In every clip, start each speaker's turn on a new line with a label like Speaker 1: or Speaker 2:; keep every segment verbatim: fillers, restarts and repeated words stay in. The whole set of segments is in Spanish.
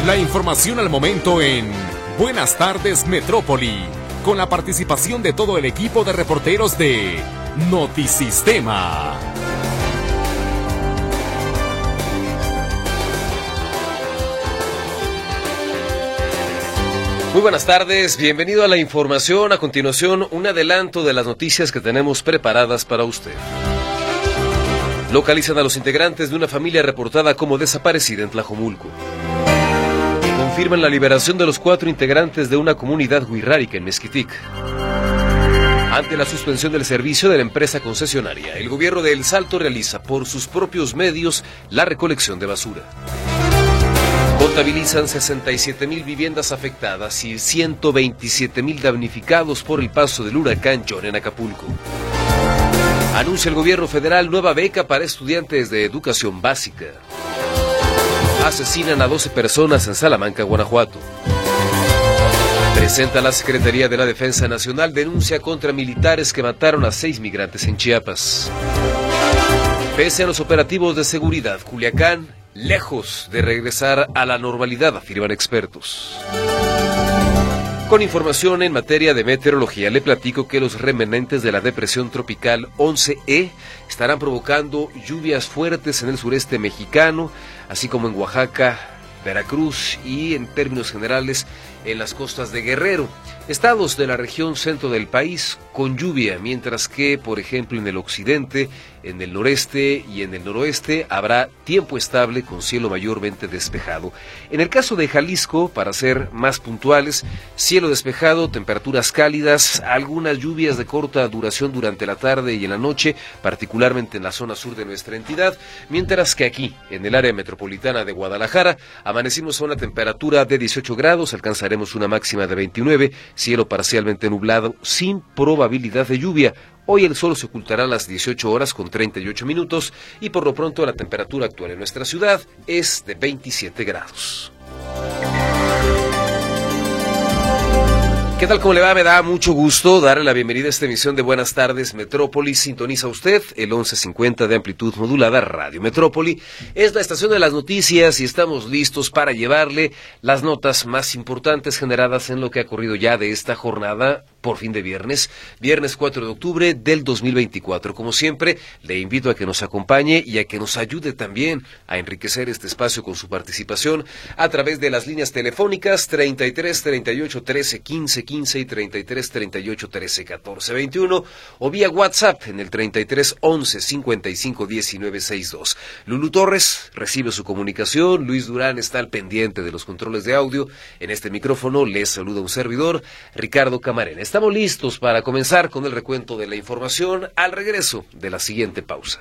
Speaker 1: La información al momento en Buenas Tardes Metrópoli, con la participación de todo el equipo de reporteros de Notisistema.
Speaker 2: Muy buenas tardes, bienvenido a la información. A continuación, un adelanto de las noticias que tenemos preparadas para usted. Localizan a los integrantes de una familia reportada como desaparecida en Tlajomulco. Confirman la liberación de los cuatro integrantes de una comunidad wixárika en Mezquitic. Ante la suspensión del servicio de la empresa concesionaria, el gobierno de El Salto realiza por sus propios medios la recolección de basura. Contabilizan sesenta y siete mil viviendas afectadas y ciento veintisiete mil damnificados por el paso del huracán John en Acapulco. Anuncia el gobierno federal nueva beca para estudiantes de educación básica. Asesinan a doce personas en Salamanca, Guanajuato. Presenta la Secretaría de la Defensa Nacional denuncia contra militares que mataron a seis migrantes en Chiapas. Pese a los operativos de seguridad, Culiacán lejos de regresar a la normalidad, afirman expertos. Con información en materia de meteorología, le platico que los remanentes de la depresión tropical once E estarán provocando lluvias fuertes en el sureste mexicano, así como en Oaxaca, Veracruz y, en términos generales, en las costas de Guerrero. Estados de la región centro del país con lluvia, mientras que, por ejemplo, en el occidente, en el noreste y en el noroeste habrá tiempo estable con cielo mayormente despejado. En el caso de Jalisco, para ser más puntuales, cielo despejado, temperaturas cálidas, algunas lluvias de corta duración durante la tarde y en la noche, particularmente en la zona sur de nuestra entidad, mientras que aquí, en el área metropolitana de Guadalajara, amanecimos a una temperatura de dieciocho grados, alcanzaremos una máxima de veintinueve, cielo parcialmente nublado, sin probabilidad de lluvia. Hoy el sol se ocultará a las dieciocho horas con treinta y ocho minutos y por lo pronto la temperatura actual en nuestra ciudad es de veintisiete grados. ¿Qué tal? ¿Cómo le va? Me da mucho gusto darle la bienvenida a esta emisión de Buenas Tardes Metrópoli. Sintoniza usted el once cincuenta de amplitud modulada Radio Metrópoli. Es la estación de las noticias y estamos listos para llevarle las notas más importantes generadas en lo que ha ocurrido ya de esta jornada por fin de viernes, viernes cuatro de octubre del dos mil veinticuatro. Como siempre, le invito a que nos acompañe y a que nos ayude también a enriquecer este espacio con su participación a través de las líneas telefónicas treinta y tres, treinta y ocho, trece, quince, quince y treinta y tres, treinta y ocho, trece, catorce, veintiuno o vía WhatsApp en el treinta y tres, once, cincuenta y cinco, diecinueve, sesenta y dos. Lulu Torres recibe su comunicación, Luis Durán está al pendiente de los controles de audio. En este micrófono les saluda un servidor, Ricardo Camarena. Estamos listos para comenzar con el recuento de la información al regreso de la siguiente pausa.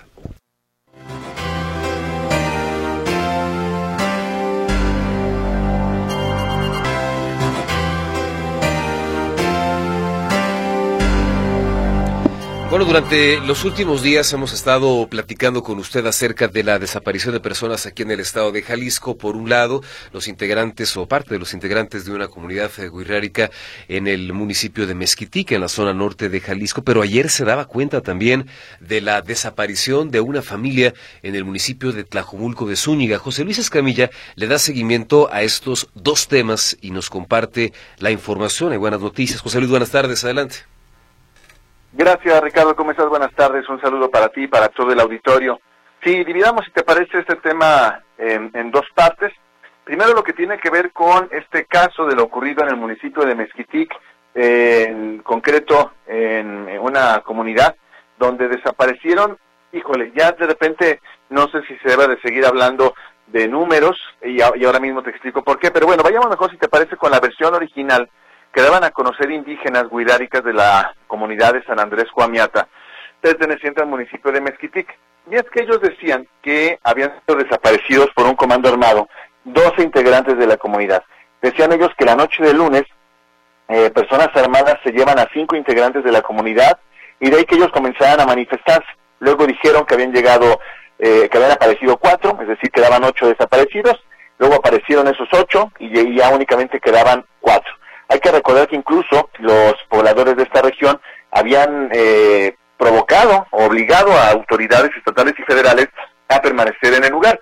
Speaker 2: Bueno, durante los últimos días hemos estado platicando con usted acerca de la desaparición de personas aquí en el estado de Jalisco. Por un lado, los integrantes o parte de los integrantes de una comunidad wixárika en el municipio de Mezquitic, en la zona norte de Jalisco, pero ayer se daba cuenta también de la desaparición de una familia en el municipio de Tlajomulco de Zúñiga. José Luis Escamilla le da seguimiento a estos dos temas y nos comparte la información. Hay buenas noticias. José Luis, buenas tardes, adelante.
Speaker 3: Gracias, Ricardo. ¿Cómo estás? Buenas tardes. Un saludo para ti y para todo el auditorio. Sí, dividamos, si te parece, este tema en, en dos partes. Primero, lo que tiene que ver con este caso de lo ocurrido en el municipio de Mezquitic, eh, en concreto en una comunidad donde desaparecieron, híjole, ya de repente no sé si se debe de seguir hablando de números y, a, y ahora mismo te explico por qué, pero bueno, vayamos mejor, si te parece, con la versión original que daban a conocer indígenas wixárikas de la comunidad de San Andrés Coamiata, perteneciente al municipio de Mezquitic. Y es que ellos decían que habían sido desaparecidos por un comando armado doce integrantes de la comunidad. Decían ellos que la noche del lunes, eh, personas armadas se llevan a cinco integrantes de la comunidad, y de ahí que ellos comenzaran a manifestarse. Luego dijeron que habían llegado, eh, que habían aparecido cuatro, es decir, quedaban ocho desaparecidos. Luego aparecieron esos ocho y ya únicamente quedaban cuatro. Hay que recordar que incluso los pobladores de esta región habían eh, provocado, obligado a autoridades estatales y federales a permanecer en el lugar.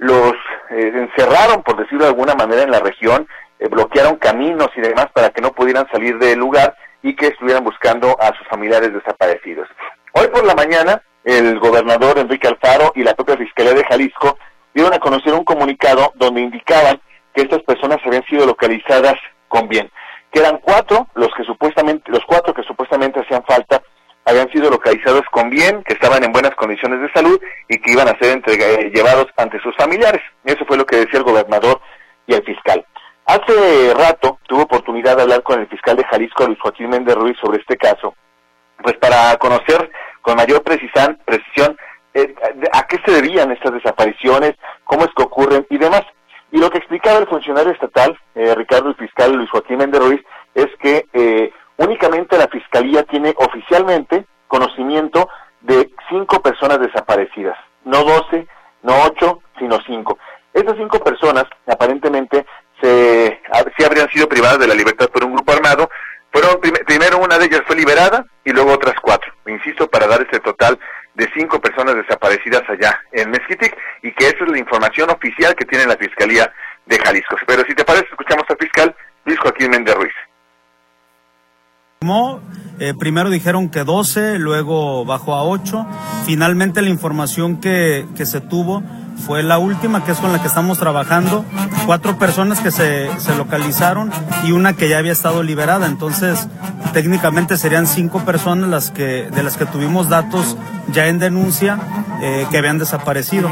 Speaker 3: los eh, encerraron, por decirlo de alguna manera, en la región, eh, bloquearon caminos y demás para que no pudieran salir del lugar y que estuvieran buscando a sus familiares desaparecidos. Hoy por la mañana, el gobernador Enrique Alfaro y la propia Fiscalía de Jalisco dieron a conocer un comunicado donde indicaban que estas personas habían sido localizadas con bien, que eran cuatro los que supuestamente, los cuatro que supuestamente hacían falta, habían sido localizados con bien, que estaban en buenas condiciones de salud y que iban a ser entregados, llevados ante sus familiares. Eso fue lo que decía el gobernador y el fiscal. Hace rato tuve oportunidad de hablar con el fiscal de Jalisco, Luis Joaquín Méndez Ruiz, sobre este caso, pues para conocer con mayor precisan, precisión eh, a qué se debían estas desapariciones, cómo es que ocurren y demás. Y lo que explicaba el funcionario estatal, eh, Ricardo, el fiscal Luis Joaquín Méndez Ruiz, es que eh, únicamente la Fiscalía tiene oficialmente conocimiento de cinco personas desaparecidas, no doce, no ocho, sino cinco. Estas cinco personas, aparentemente, se, sí habrían sido privadas de la libertad por un grupo armado. Fueron prim primero una de ellas fue liberada y luego otras cuatro. Insisto, para dar ese total de cinco personas desaparecidas allá en Mezquitic, y que esa es la información oficial que tiene la Fiscalía de Jalisco. Pero si te parece, escuchamos al fiscal Luis Joaquín Méndez Ruiz.
Speaker 4: Eh, primero dijeron que doce, luego bajó a ocho. Finalmente la información que, que se tuvo fue la última, que es con la que estamos trabajando. Cuatro personas que se, se localizaron y una que ya había estado liberada. Entonces, técnicamente serían cinco personas las que de las que tuvimos datos ya en denuncia eh, que habían desaparecido.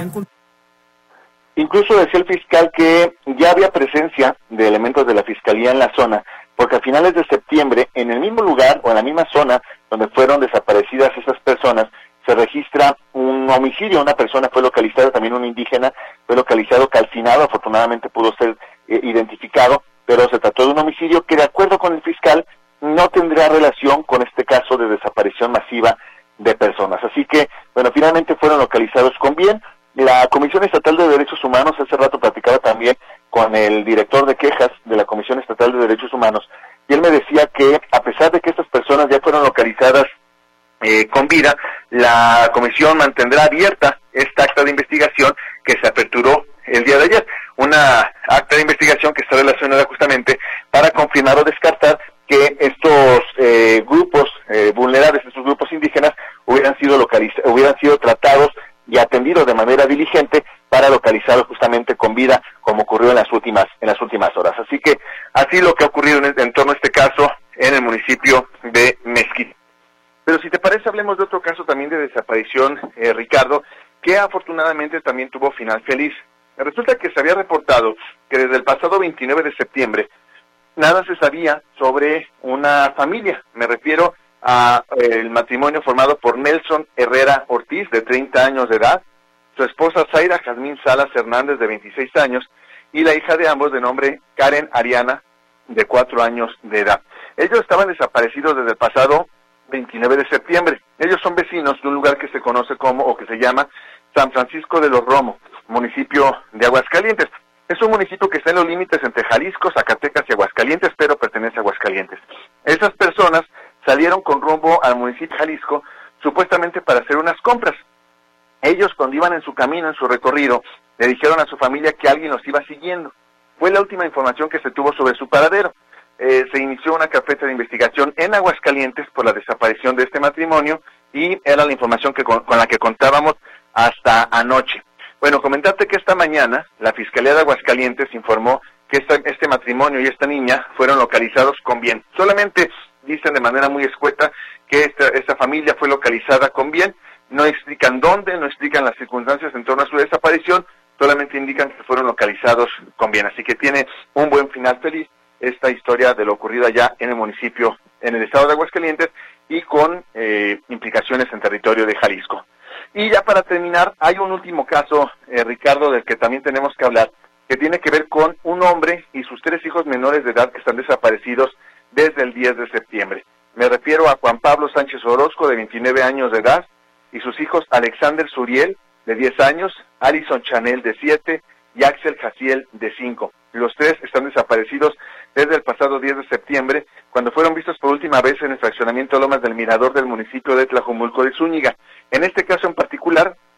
Speaker 3: Incluso decía el fiscal que ya había presencia de elementos de la Fiscalía en la zona, porque a finales de septiembre, en el mismo lugar o en la misma zona donde fueron desaparecidas esas personas, se registra un homicidio. Una persona fue localizada, también un indígena, fue localizado calcinado, afortunadamente pudo ser eh, identificado, pero se trató de un homicidio que, de acuerdo con el fiscal, no tendrá relación con este caso de desaparición masiva de personas. Así que, bueno, finalmente fueron localizados con bien. La Comisión Estatal de Derechos Humanos, hace rato platicaba también con el director de quejas de la Comisión Estatal de Derechos Humanos, y él me decía que, a pesar de que estas personas ya fueron localizadas eh, con vida, la comisión mantendrá abierta esta acta de investigación que se aperturó el día de ayer, una acta de investigación que está relacionada justamente para confirmar o descartar que estos eh, grupos eh, vulnerables, estos grupos indígenas, hubieran sido localizados, hubieran sido tratados y atendidos de manera diligente para localizarlos justamente con vida, como ocurrió en las últimas en las últimas horas. Así que así lo que ha ocurrido en, en torno a este caso en el municipio de Mezquitic. Pero si te parece, hablemos de otro caso también de desaparición, eh, Ricardo, que afortunadamente también tuvo final feliz. Resulta que se había reportado que desde el pasado veintinueve de septiembre nada se sabía sobre una familia. Me refiero a eh, el matrimonio formado por Nelson Herrera Ortiz, de treinta años de edad, su esposa Zaira Jazmín Salas Hernández, de veintiséis años, y la hija de ambos, de nombre Karen Ariana, de cuatro años de edad. Ellos estaban desaparecidos desde el pasado veintinueve de septiembre. Ellos son vecinos de un lugar que se conoce como, o que se llama, San Francisco de los Romos, municipio de Aguascalientes. Es un municipio que está en los límites entre Jalisco, Zacatecas y Aguascalientes, pero pertenece a Aguascalientes. Esas personas salieron con rumbo al municipio de Jalisco, supuestamente para hacer unas compras. Ellos, cuando iban en su camino, en su recorrido, le dijeron a su familia que alguien los iba siguiendo. Fue la última información que se tuvo sobre su paradero. Eh, se inició una carpeta de investigación en Aguascalientes por la desaparición de este matrimonio, y era la información que con, con la que contábamos hasta anoche. Bueno, comentarte que esta mañana la Fiscalía de Aguascalientes informó que esta, este matrimonio y esta niña fueron localizados con bien. Solamente dicen de manera muy escueta que esta, esta familia fue localizada con bien. No explican dónde, no explican las circunstancias en torno a su desaparición, solamente indican que fueron localizados con bien. Así que tiene un buen final feliz esta historia de lo ocurrido allá en el municipio, en el estado de Aguascalientes, y con eh, implicaciones en territorio de Jalisco. Y ya para terminar, hay un último caso, eh, Ricardo, del que también tenemos que hablar, que tiene que ver con un hombre y sus tres hijos menores de edad que están desaparecidos desde el diez de septiembre. Me refiero a Juan Pablo Sánchez Orozco, de veintinueve años de edad, y sus hijos Alexander Suriel, de diez años, Alison Chanel, de siete, y Axel Jaciel, de cinco. Los tres están desaparecidos desde el pasado diez de septiembre, cuando fueron vistos por última vez en el fraccionamiento Lomas del Mirador del municipio de Tlajomulco de Zúñiga. En este caso en particular,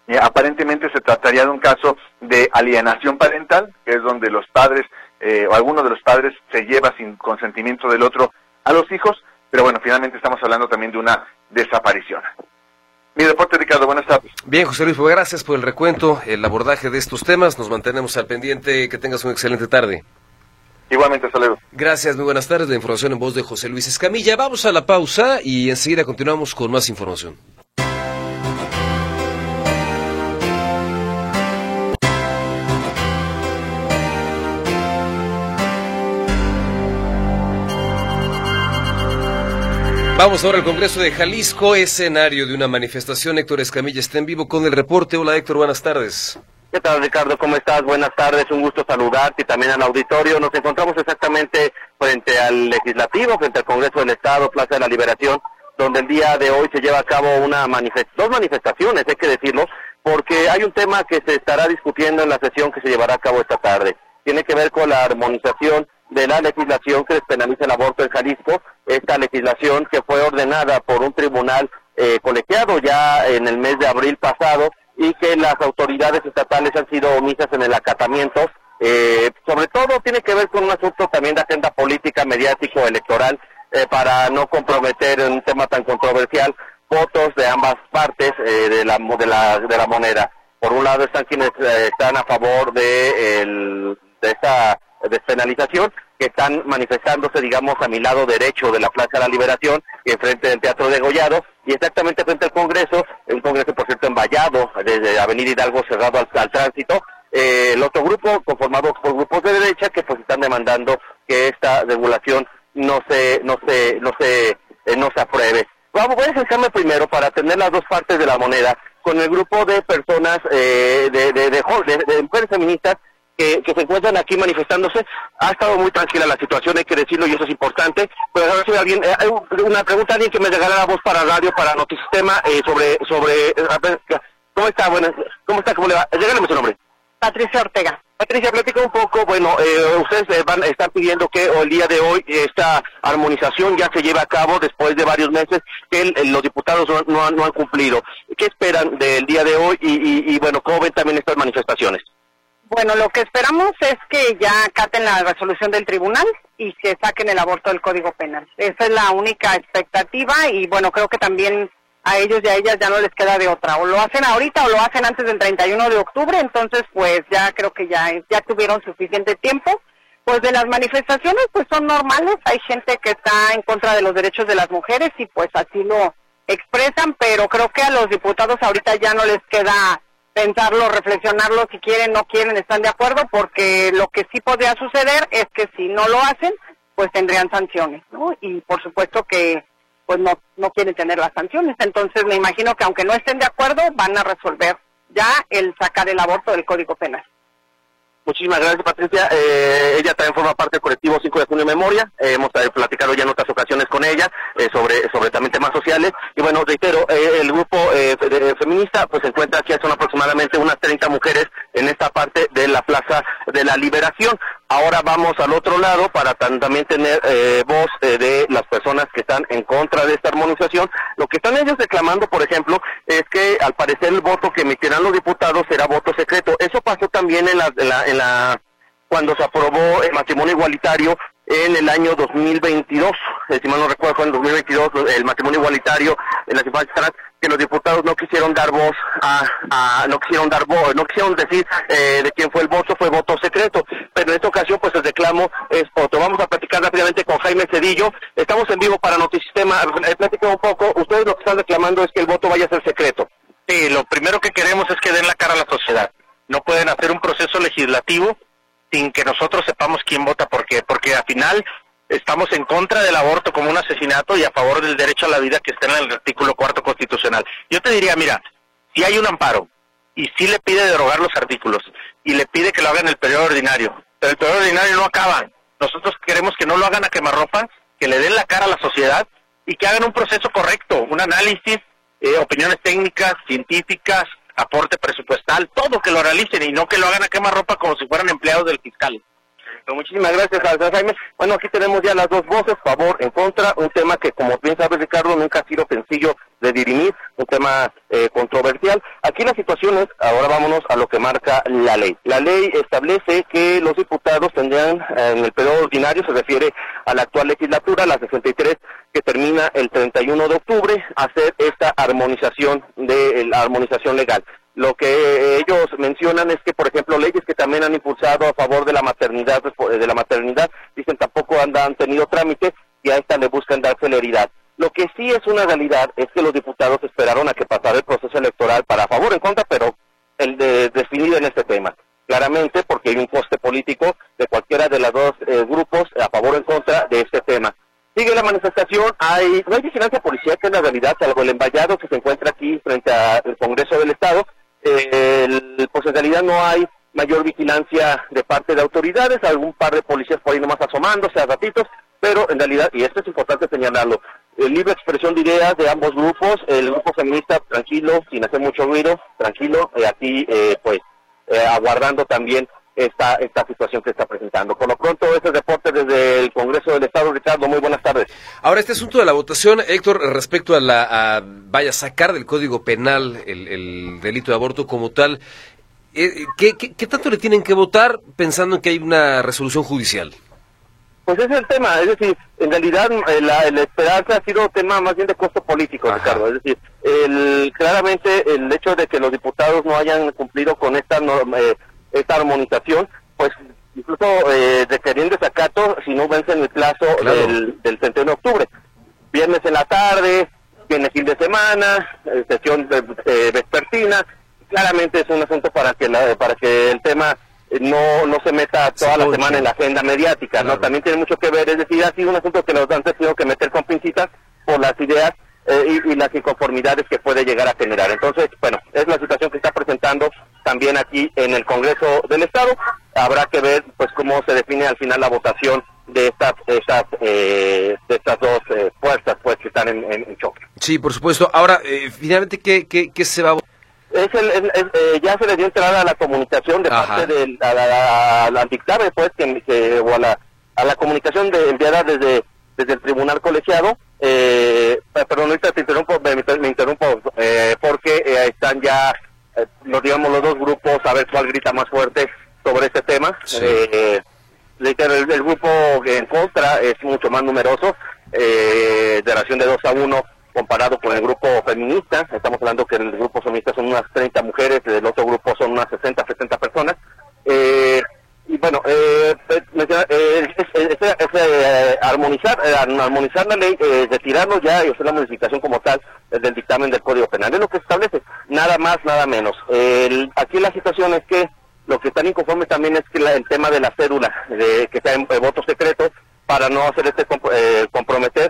Speaker 3: Eh, aparentemente se trataría de un caso de alienación parental, que es donde los padres eh, o alguno de los padres se lleva sin consentimiento del otro a los hijos, pero bueno, finalmente estamos hablando también de una desaparición. Mi reporte, Ricardo, buenas tardes.
Speaker 2: Bien, José Luis, pues gracias por el recuento, el abordaje de estos temas, nos mantenemos al pendiente, que tengas una excelente tarde.
Speaker 3: Igualmente, hasta luego.
Speaker 2: Gracias, muy buenas tardes, la información en voz de José Luis Escamilla. Vamos a la pausa y enseguida continuamos con más información. Vamos ahora al Congreso de Jalisco, escenario de una manifestación. Héctor Escamilla está en vivo con el reporte. Hola, Héctor, buenas tardes.
Speaker 5: ¿Qué tal, Ricardo? ¿Cómo estás? Buenas tardes, un gusto saludarte y también al auditorio. Nos encontramos exactamente frente al Legislativo, frente al Congreso del Estado, Plaza de la Liberación, donde el día de hoy se lleva a cabo una manifest- dos manifestaciones, hay que decirlo, porque hay un tema que se estará discutiendo en la sesión que se llevará a cabo esta tarde. Tiene que ver con la armonización de la legislación que despenaliza el aborto en Jalisco, esta legislación que fue ordenada por un tribunal eh, colegiado ya en el mes de abril pasado y que las autoridades estatales han sido omisas en el acatamiento. Eh, sobre todo tiene que ver con un asunto también de agenda política, mediático, electoral, eh, para no comprometer en un tema tan controversial votos de ambas partes eh, de, la, de, la, de la moneda. Por un lado están quienes eh, están a favor de, el, de esta despenalización, que están manifestándose, digamos, a mi lado derecho de la Plaza de la Liberación, enfrente del Teatro Degollado, y exactamente frente al Congreso, un Congreso, por cierto, envallado, desde Avenida Hidalgo cerrado al, al tránsito. Eh, el otro grupo, conformado por grupos de derecha, que pues están demandando que esta regulación no se, no se, no se, eh, no se apruebe. Vamos, voy a acercarme primero para tener las dos partes de la moneda, con el grupo de personas, eh, de, de, de, de, de mujeres feministas, Que, que se encuentran aquí manifestándose. Ha estado muy tranquila la situación, hay que decirlo, y eso es importante. Pero ahora si alguien, eh, hay una pregunta, alguien que me regalara la voz para radio, para Notisistema, eh, sobre, sobre, eh, ¿cómo está? Bueno, ¿cómo está? ¿Cómo le va? Regálame su nombre.
Speaker 6: Patricia Ortega.
Speaker 5: Patricia, platica un poco, bueno, eh, ustedes eh, van, están pidiendo que el día de hoy esta armonización ya se lleve a cabo después de varios meses que el, el, los diputados no, no, han, no han cumplido. ¿Qué esperan del día de hoy? Y, y, y bueno, ¿cómo ven también estas manifestaciones?
Speaker 6: Bueno, lo que esperamos es que ya acaten la resolución del tribunal y que saquen el aborto del Código Penal. Esa es la única expectativa y bueno, creo que también a ellos y a ellas ya no les queda de otra. O lo hacen ahorita o lo hacen antes del treinta y uno de octubre, entonces pues ya creo que ya, ya tuvieron suficiente tiempo. Pues de las manifestaciones pues son normales, hay gente que está en contra de los derechos de las mujeres y pues así lo expresan, pero creo que a los diputados ahorita ya no les queda pensarlo, reflexionarlo, si quieren, no quieren, están de acuerdo, porque lo que sí podría suceder es que si no lo hacen, pues tendrían sanciones, ¿no? Y por supuesto que pues no no quieren tener las sanciones, entonces me imagino que aunque no estén de acuerdo, van a resolver ya el sacar el aborto del Código Penal.
Speaker 5: Muchísimas gracias, Patricia. Eh, ella también forma parte del colectivo cinco de junio Memoria. Eh, hemos eh, platicado ya en otras ocasiones con ella eh, sobre sobre también temas sociales. Y bueno, reitero, eh, el grupo eh, de, de feminista pues se encuentra aquí, son aproximadamente unas treinta mujeres en esta parte de la Plaza de la Liberación. Ahora vamos al otro lado para tan, también tener eh, voz eh, de las personas que están en contra de esta armonización. Lo que están ellos reclamando, por ejemplo, es que al parecer el voto que emitirán los diputados será voto secreto. Eso pasó también en la, en la, en la cuando se aprobó el matrimonio igualitario en el año dos mil veintidós, eh, si mal no recuerdo fue en dos mil veintidós, el matrimonio igualitario en las infancias trans, que los diputados no quisieron dar voz a, a no quisieron dar voz, no quisieron decir eh, de quién fue el voto, fue voto secreto, pero en esta ocasión pues el reclamo es otro. Vamos a platicar rápidamente con Jaime Cedillo, estamos en vivo para Notisistema, eh, platica un poco, ustedes lo que están reclamando es que el voto vaya a ser secreto.
Speaker 7: Sí, lo primero que queremos es que den la cara a la sociedad, no pueden hacer un proceso legislativo sin que nosotros sepamos quién vota por qué, porque al final estamos en contra del aborto como un asesinato y a favor del derecho a la vida que está en el artículo cuarto constitucional. Yo te diría, mira, si hay un amparo y si le pide derogar los artículos y le pide que lo haga en el periodo ordinario, pero el periodo ordinario no acaba, nosotros queremos que no lo hagan a quemarropa, que le den la cara a la sociedad y que hagan un proceso correcto, un análisis, eh, opiniones técnicas, científicas, aporte presupuestal, todo que lo realicen y no que lo hagan a quemarropa como si fueran empleados del fiscal.
Speaker 5: Correcto, muchísimas gracias, Jaime. Bueno, aquí tenemos ya las dos voces, favor, en contra, un tema que, como bien sabes, Ricardo, nunca ha sido sencillo de dirimir, un tema eh, controversial. Aquí la situación es, ahora vámonos a lo que marca la ley. La ley establece que los diputados tendrían, eh, en el periodo ordinario, se refiere a la actual legislatura, la sesenta y tres, que termina el treinta y uno de octubre, hacer esta armonización de la armonización legal. Lo que ellos mencionan es que, por ejemplo, leyes que también han impulsado a favor de la maternidad, de la maternidad, dicen tampoco han, han tenido trámite y a esta le buscan dar celeridad. Lo que sí es una realidad es que los diputados esperaron a que pasara el proceso electoral para a favor o en contra, pero el de definido en este tema. Claramente porque hay un coste político de cualquiera de los dos eh, grupos a favor o en contra de este tema. Sigue la manifestación, hay no hay vigilancia policial, que es la realidad, salvo el envallado que se encuentra aquí frente al Congreso del Estado. Eh, el, pues en realidad no hay mayor vigilancia de parte de autoridades, algún par de policías por ahí nomás asomándose a ratitos, pero en realidad, y esto es importante señalarlo, el libre expresión de ideas de ambos grupos, el grupo feminista tranquilo, sin hacer mucho ruido, tranquilo, eh, aquí eh, pues eh, aguardando también esta esta situación que está presentando. Por lo pronto, este reporte desde el Congreso del Estado. Ricardo, muy buenas tardes.
Speaker 2: Ahora, este asunto de la votación, Héctor, respecto a la, a, vaya, sacar del Código Penal el, el delito de aborto como tal, eh, ¿qué, qué, ¿qué tanto le tienen que votar pensando en que hay una resolución judicial?
Speaker 5: Pues ese es el tema, es decir, en realidad eh, la, la esperanza ha sido tema más bien de costo político, Ajá. Ricardo, es decir, el, claramente el hecho de que los diputados no hayan cumplido con esta norma, eh, esta armonización, pues incluso eh, requerían desacato si no vencen el plazo claro. del, del treinta y uno de octubre. Viernes en la tarde, viene fin de semana, eh, sesión de, eh, vespertina, claramente es un asunto para que la, para que el tema no no se meta toda la semana en la agenda mediática, claro. ¿no? También tiene mucho que ver, es decir, ha sido un asunto que los han tenido que meter con pincitas por las ideas eh, y, y las inconformidades que puede llegar a generar. Entonces, bueno, es la situación que está presentando también aquí en el Congreso del Estado. Habrá que ver pues cómo se define al final la votación de estas estas eh, de estas dos eh, fuerzas pues que están en, en, en choque.
Speaker 2: Sí, por supuesto. Ahora, eh, finalmente, ¿qué, qué, qué se va a votar?
Speaker 5: Es el, es, es, eh, ya se le dio entrada a la comunicación de Ajá. parte del a la, a la, al dictamen pues que, que o a la a la comunicación de, enviada desde desde el tribunal colegiado. Eh, perdón, ahorita te interrumpo, me, me interrumpo eh, porque eh, están ya eh, los digamos los dos grupos a ver cuál grita más fuerte sobre este tema. Sí. Eh, el, el grupo en contra es mucho más numeroso, eh, de relación de dos a uno. Comparado con el grupo feminista, estamos hablando que en el grupo feminista son unas treinta mujeres, el otro grupo son unas sesenta, setenta personas. Eh, y bueno, eh, eh, es, es, es, es eh, armonizar eh, armonizar la ley, eh, retirarnos ya y hacer la modificación como tal eh, del dictamen del Código Penal. Es lo que establece, nada más, nada menos. Eh, aquí la situación es que lo que están inconformes también es que la, el tema de la cédula, de que sea en eh, voto secreto, para no hacer este comp eh, comprometer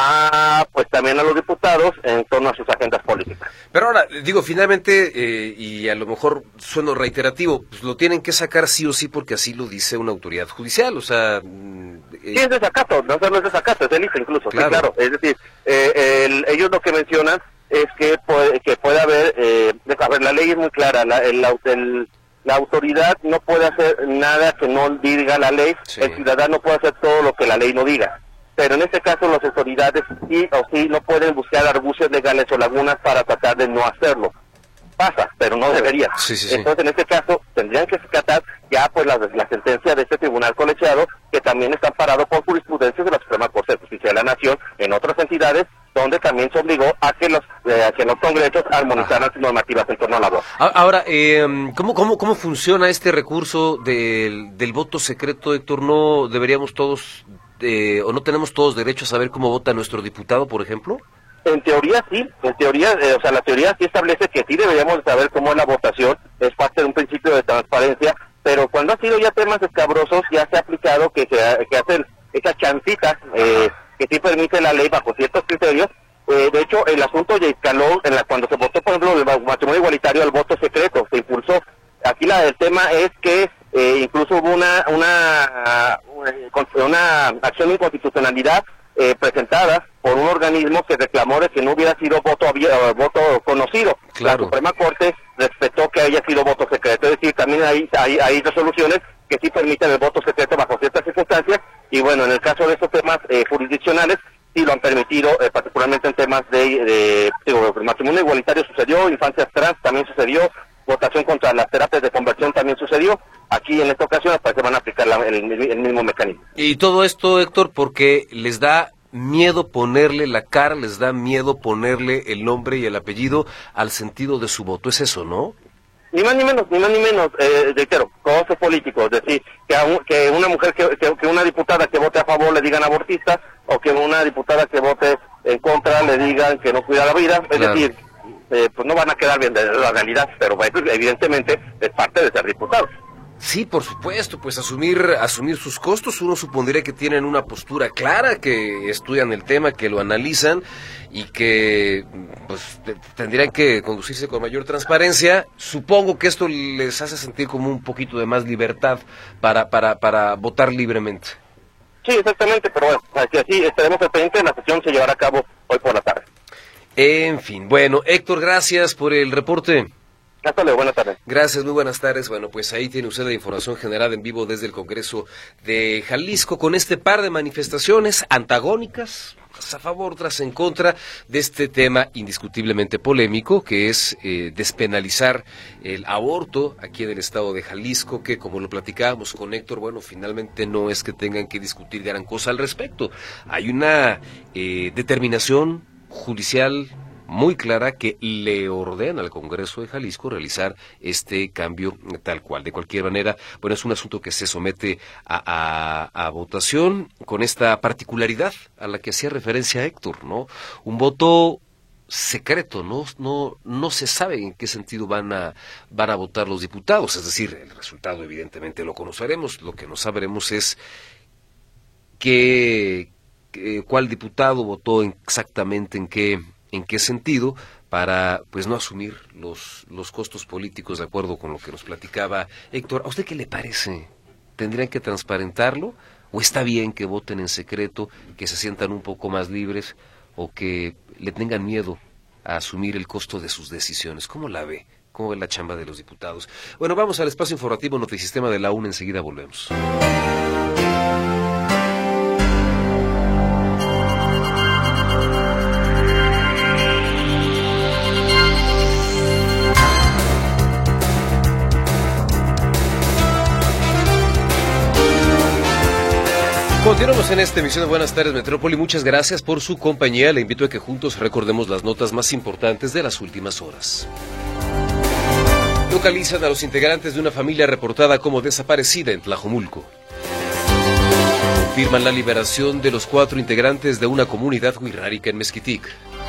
Speaker 5: a pues también a los diputados en torno a sus agendas políticas.
Speaker 2: Pero ahora, digo, finalmente, eh, y a lo mejor sueno reiterativo, pues lo tienen que sacar sí o sí porque así lo dice una autoridad judicial, o sea... Eh...
Speaker 5: Sí, es desacato, no solo es desacato, es delito incluso, claro, sí, claro. Es decir, eh, el, ellos lo que mencionan es que puede, que puede haber, eh, a ver, la ley es muy clara, la, el, el, la autoridad no puede hacer nada que no diga la ley, sí. El ciudadano puede hacer todo lo que la ley no diga. Pero en este caso las autoridades sí o sí no pueden buscar argucios legales o lagunas para tratar de no hacerlo. Pasa, pero no debería.
Speaker 2: Sí, sí, sí.
Speaker 5: Entonces en este caso tendrían que rescatar ya pues la, la sentencia de este tribunal colegiado, que también está amparado por jurisprudencias de la Suprema Corte de Justicia de la Nación en otras entidades, donde también se obligó a que los eh, a que los congresos armonizaran sus normativas en torno a la voz.
Speaker 2: Ahora, eh, ¿cómo, cómo, ¿cómo funciona este recurso del, del voto secreto, Héctor? ¿No deberíamos todos... Eh, o no tenemos todos derecho a saber cómo vota nuestro diputado, por ejemplo?
Speaker 5: En teoría sí, en teoría, eh, o sea, la teoría sí establece que sí deberíamos saber cómo es la votación, es parte de un principio de transparencia, pero cuando ha sido ya temas escabrosos, ya se ha aplicado que se que hacen esa chancita eh, que sí permite la ley bajo ciertos criterios. Eh, de hecho, el asunto ya escaló en la, cuando se votó, por ejemplo, el matrimonio igualitario al voto secreto, se impulsó. Aquí la, el tema es que eh, incluso hubo una, una, una acción de inconstitucionalidad eh, presentadas por un organismo que reclamó de que no hubiera sido voto abierto, voto conocido.
Speaker 2: Claro.
Speaker 5: La Suprema Corte respetó que haya sido voto secreto, es decir, también hay, hay, hay resoluciones que sí permiten el voto secreto bajo ciertas circunstancias, y bueno, en el caso de estos temas eh, jurisdiccionales, sí lo han permitido, eh, particularmente en temas de, de digo, matrimonio igualitario sucedió, infancias trans también sucedió, votación contra las terapias de conversión también sucedió. Aquí en esta ocasión parece que van a aplicar la, el, el mismo mecanismo.
Speaker 2: Y todo esto, Héctor, porque les da miedo ponerle la cara, les da miedo ponerle el nombre y el apellido al sentido de su voto, ¿es eso, no?
Speaker 5: Ni más ni menos, ni más ni menos, eh, reitero, costos políticos, es decir, que, a un, que una mujer, que, que, que una diputada que vote a favor le digan abortista, o que una diputada que vote en contra le digan que no cuida la vida, es
Speaker 2: Claro.
Speaker 5: decir, eh, pues no van a quedar bien de la realidad, pero evidentemente es parte de ser diputado.
Speaker 2: Sí, por supuesto, pues asumir asumir sus costos, uno supondría que tienen una postura clara, que estudian el tema, que lo analizan y que pues te- tendrían que conducirse con mayor transparencia. Supongo que esto les hace sentir como un poquito de más libertad para para para votar libremente.
Speaker 5: Sí, exactamente, pero bueno, así, así estaremos pendientes, la sesión se llevará a cabo hoy por la tarde.
Speaker 2: En fin, bueno, Héctor, gracias por el reporte.
Speaker 5: Hasta luego, buenas tardes.
Speaker 2: Gracias, muy buenas tardes. Bueno, pues ahí tiene usted la información generada en vivo desde el Congreso de Jalisco con este par de manifestaciones antagónicas, unas a favor, otras en contra de este tema indiscutiblemente polémico que es eh, despenalizar el aborto aquí en el estado de Jalisco, que como lo platicábamos con Héctor, bueno, finalmente no es que tengan que discutir gran cosa al respecto. Hay una eh, determinación judicial muy clara que le ordena al Congreso de Jalisco realizar este cambio tal cual. De cualquier manera, bueno, es un asunto que se somete a, a, a votación con esta particularidad a la que hacía referencia Héctor, ¿no? Un voto secreto, no no no se sabe en qué sentido van a van a votar los diputados, es decir, el resultado evidentemente lo conoceremos, lo que no sabremos es qué, qué cuál diputado votó exactamente en qué en qué sentido para pues no asumir los los costos políticos de acuerdo con lo que nos platicaba Héctor. ¿A usted qué le parece? ¿Tendrían que transparentarlo o está bien que voten en secreto, que se sientan un poco más libres o que le tengan miedo a asumir el costo de sus decisiones? ¿Cómo la ve? ¿Cómo ve la chamba de los diputados? Bueno, vamos al espacio informativo Notisistema de la U N, enseguida volvemos. Continuamos en esta emisión de Buenas Tardes Metrópoli. Muchas gracias por su compañía. Le invito a que juntos recordemos las notas más importantes de las últimas horas. Localizan a los integrantes de una familia reportada como desaparecida en Tlajomulco. Confirman la liberación de los cuatro integrantes de una comunidad wixárika en Mezquitic.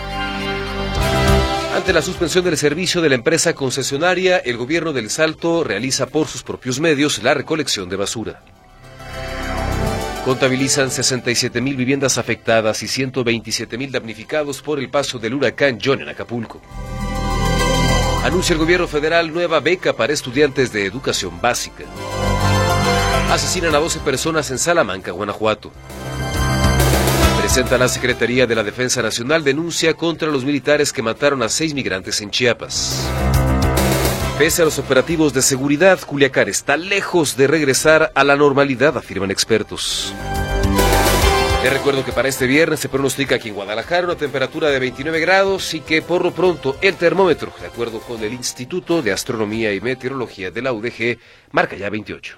Speaker 2: Ante la suspensión del servicio de la empresa concesionaria, el gobierno del Salto realiza por sus propios medios la recolección de basura. Contabilizan sesenta y siete mil viviendas afectadas y ciento veintisiete mil damnificados por el paso del huracán John en Acapulco. Anuncia el gobierno federal nueva beca para estudiantes de educación básica. Asesinan a doce personas en Salamanca, Guanajuato. Presenta la Secretaría de la Defensa Nacional denuncia contra los militares que mataron a seis migrantes en Chiapas. Pese a los operativos de seguridad, Culiacán está lejos de regresar a la normalidad, afirman expertos. Les recuerdo que para este viernes se pronostica aquí en Guadalajara una temperatura de veintinueve grados y que por lo pronto el termómetro, de acuerdo con el Instituto de Astronomía y Meteorología de la U D G, marca ya veintiocho.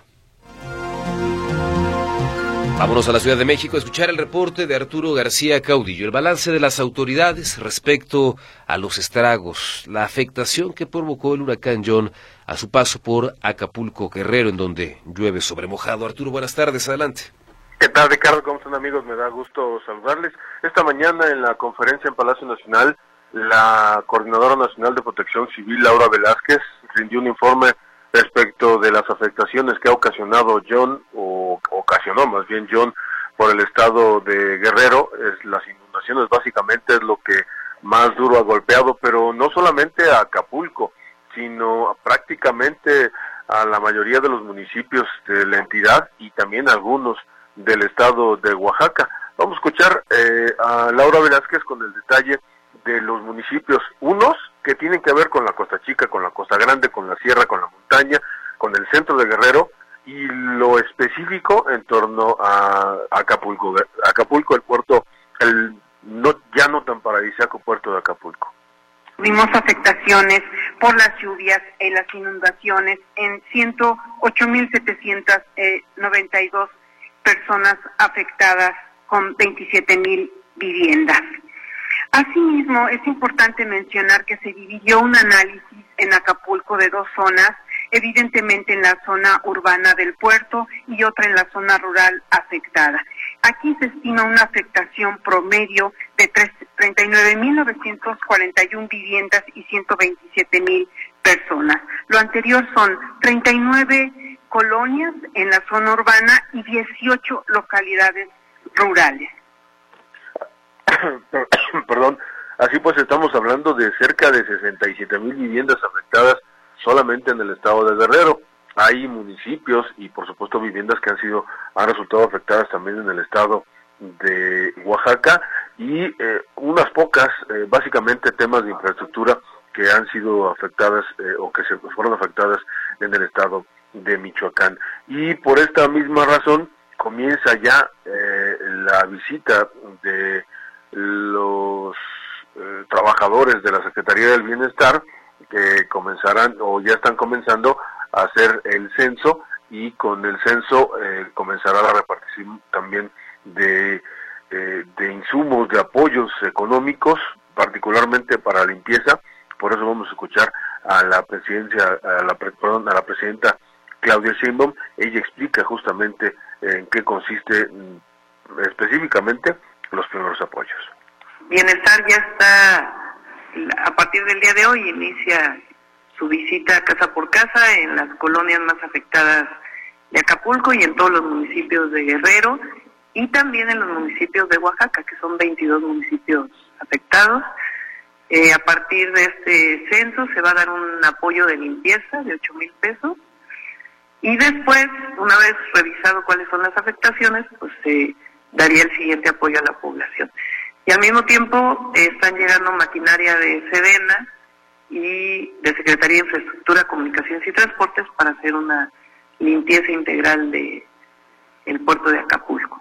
Speaker 2: Vámonos a la Ciudad de México a escuchar el reporte de Arturo García Caudillo, el balance de las autoridades respecto a los estragos, la afectación que provocó el huracán John a su paso por Acapulco, Guerrero, en donde llueve sobre mojado. Arturo, buenas tardes, adelante.
Speaker 8: ¿Qué tal, Ricardo? ¿Cómo están, amigos? Me da gusto saludarles. Esta mañana en la conferencia en Palacio Nacional, la Coordinadora Nacional de Protección Civil, Laura Velázquez, rindió un informe respecto de las afectaciones que ha ocasionado John, o ocasionó más bien John, por el estado de Guerrero. Es, las inundaciones básicamente es lo que más duro ha golpeado, pero no solamente a Acapulco, sino a prácticamente a la mayoría de los municipios de la entidad y también algunos del estado de Oaxaca. Vamos a escuchar eh, a Laura Velázquez con el detalle de los municipios, unos que tienen que ver con la Costa Chica, con la Costa Grande, con la Sierra, con la montaña, con el centro de Guerrero, y lo específico en torno a Acapulco. Acapulco, el puerto, el no ya no tan paradisíaco puerto de Acapulco.
Speaker 9: Tuvimos afectaciones por las lluvias y las inundaciones en ciento ocho mil setecientos noventa y dos personas afectadas con veintisiete mil viviendas. Asimismo, es importante mencionar que se dividió un análisis en Acapulco de dos zonas, evidentemente en la zona urbana del puerto y otra en la zona rural afectada. Aquí se estima una afectación promedio de treinta y nueve mil novecientos cuarenta y uno viviendas y ciento veintisiete mil personas. Lo anterior son treinta y nueve colonias en la zona urbana y dieciocho localidades rurales.
Speaker 8: Perdón, así pues estamos hablando de cerca de sesenta y siete mil viviendas afectadas solamente en el estado de Guerrero. Hay municipios y por supuesto viviendas que han sido han resultado afectadas también en el estado de Oaxaca y eh, unas pocas, eh, básicamente temas de infraestructura que han sido afectadas eh, o que se fueron afectadas en el estado de Michoacán. Y por esta misma razón comienza ya eh, la visita de los eh, trabajadores de la Secretaría del Bienestar, que comenzarán o ya están comenzando a hacer el censo, y con el censo eh, comenzará la repartición también de, eh, de insumos, de apoyos económicos, particularmente para limpieza. Por eso vamos a escuchar a la presidencia, a la, perdón, a la presidenta Claudia Sheinbaum. Ella explica justamente en qué consiste específicamente los primeros apoyos.
Speaker 9: Bienestar ya está, a partir del día de hoy, inicia su visita casa por casa en las colonias más afectadas de Acapulco y en todos los municipios de Guerrero y también en los municipios de Oaxaca, que son veintidós municipios afectados. Eh, a partir de este censo se va a dar un apoyo de limpieza de ocho mil pesos y después, una vez revisado cuáles son las afectaciones, pues se daría el siguiente apoyo a la población. Y al mismo tiempo eh, están llegando maquinaria de Sedena y de Secretaría de Infraestructura, Comunicaciones y Transportes para hacer una limpieza integral de el puerto de Acapulco.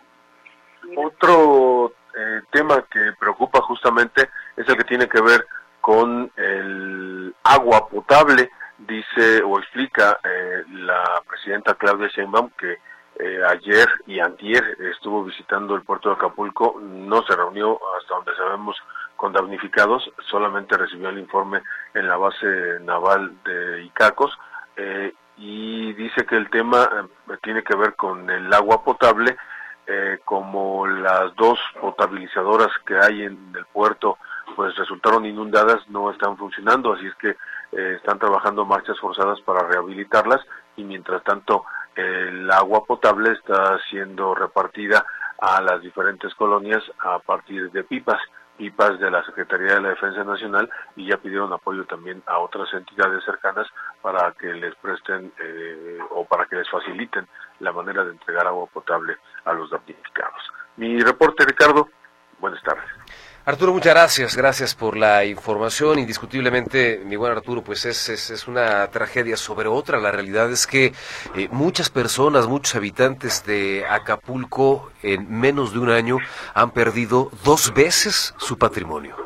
Speaker 8: Otro eh, tema que preocupa justamente es el que tiene que ver con el agua potable. Dice o explica eh, la presidenta Claudia Sheinbaum que eh, ayer y antier estuvo visitando el puerto de Acapulco, no se reunió hasta donde sabemos con damnificados, solamente recibió el informe en la base naval de Icacos, eh, y dice que el tema eh, tiene que ver con el agua potable, eh, como las dos potabilizadoras que hay en el puerto pues resultaron inundadas, no están funcionando, así es que eh, están trabajando marchas forzadas para rehabilitarlas, y mientras tanto el agua potable está siendo repartida a las diferentes colonias a partir de pipas, pipas de la Secretaría de la Defensa Nacional, y ya pidieron apoyo también a otras entidades cercanas para que les presten eh, o para que les faciliten la manera de entregar agua potable a los damnificados. Mi reporte, Ricardo, buenas tardes.
Speaker 2: Arturo, muchas gracias, gracias por la información. Indiscutiblemente, mi buen Arturo, pues es, es, es una tragedia sobre otra. La realidad es que eh, muchas personas, muchos habitantes de Acapulco en menos de un año han perdido dos veces su patrimonio.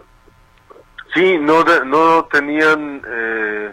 Speaker 8: Sí, no, no tenían, eh,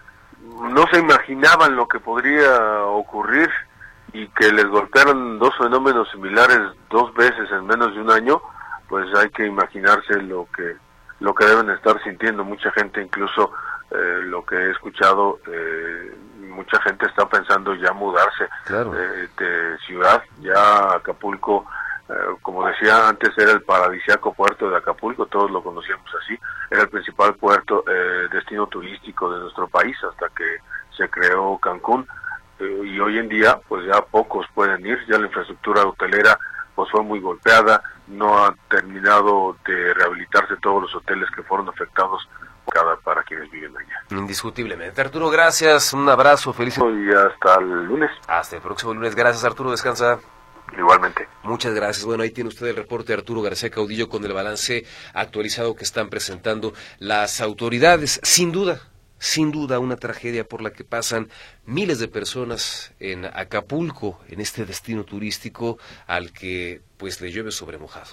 Speaker 8: no se imaginaban lo que podría ocurrir, y que les golpearan dos fenómenos similares dos veces en menos de un año, pues hay que imaginarse lo que lo que deben estar sintiendo mucha gente. Incluso eh, lo que he escuchado, eh, mucha gente está pensando ya mudarse
Speaker 2: claro.
Speaker 8: eh, de ciudad. Ya Acapulco, eh, como decía antes, era el paradisíaco puerto de Acapulco, todos lo conocíamos así, era el principal puerto, eh, destino turístico de nuestro país hasta que se creó Cancún, eh, y hoy en día pues ya pocos pueden ir, ya la infraestructura hotelera pues fue muy golpeada, no han terminado de rehabilitarse todos los hoteles que fueron afectados cada para quienes viven allá.
Speaker 2: Indiscutiblemente. Arturo, gracias, un abrazo, feliz
Speaker 8: y hasta el lunes.
Speaker 2: Hasta el próximo lunes, gracias Arturo, descansa.
Speaker 8: Igualmente.
Speaker 2: Muchas gracias. Bueno, ahí tiene usted el reporte de Arturo García Caudillo con el balance actualizado que están presentando las autoridades. Sin duda, sin duda, una tragedia por la que pasan miles de personas en Acapulco, en este destino turístico al que pues le llueve sobre mojado.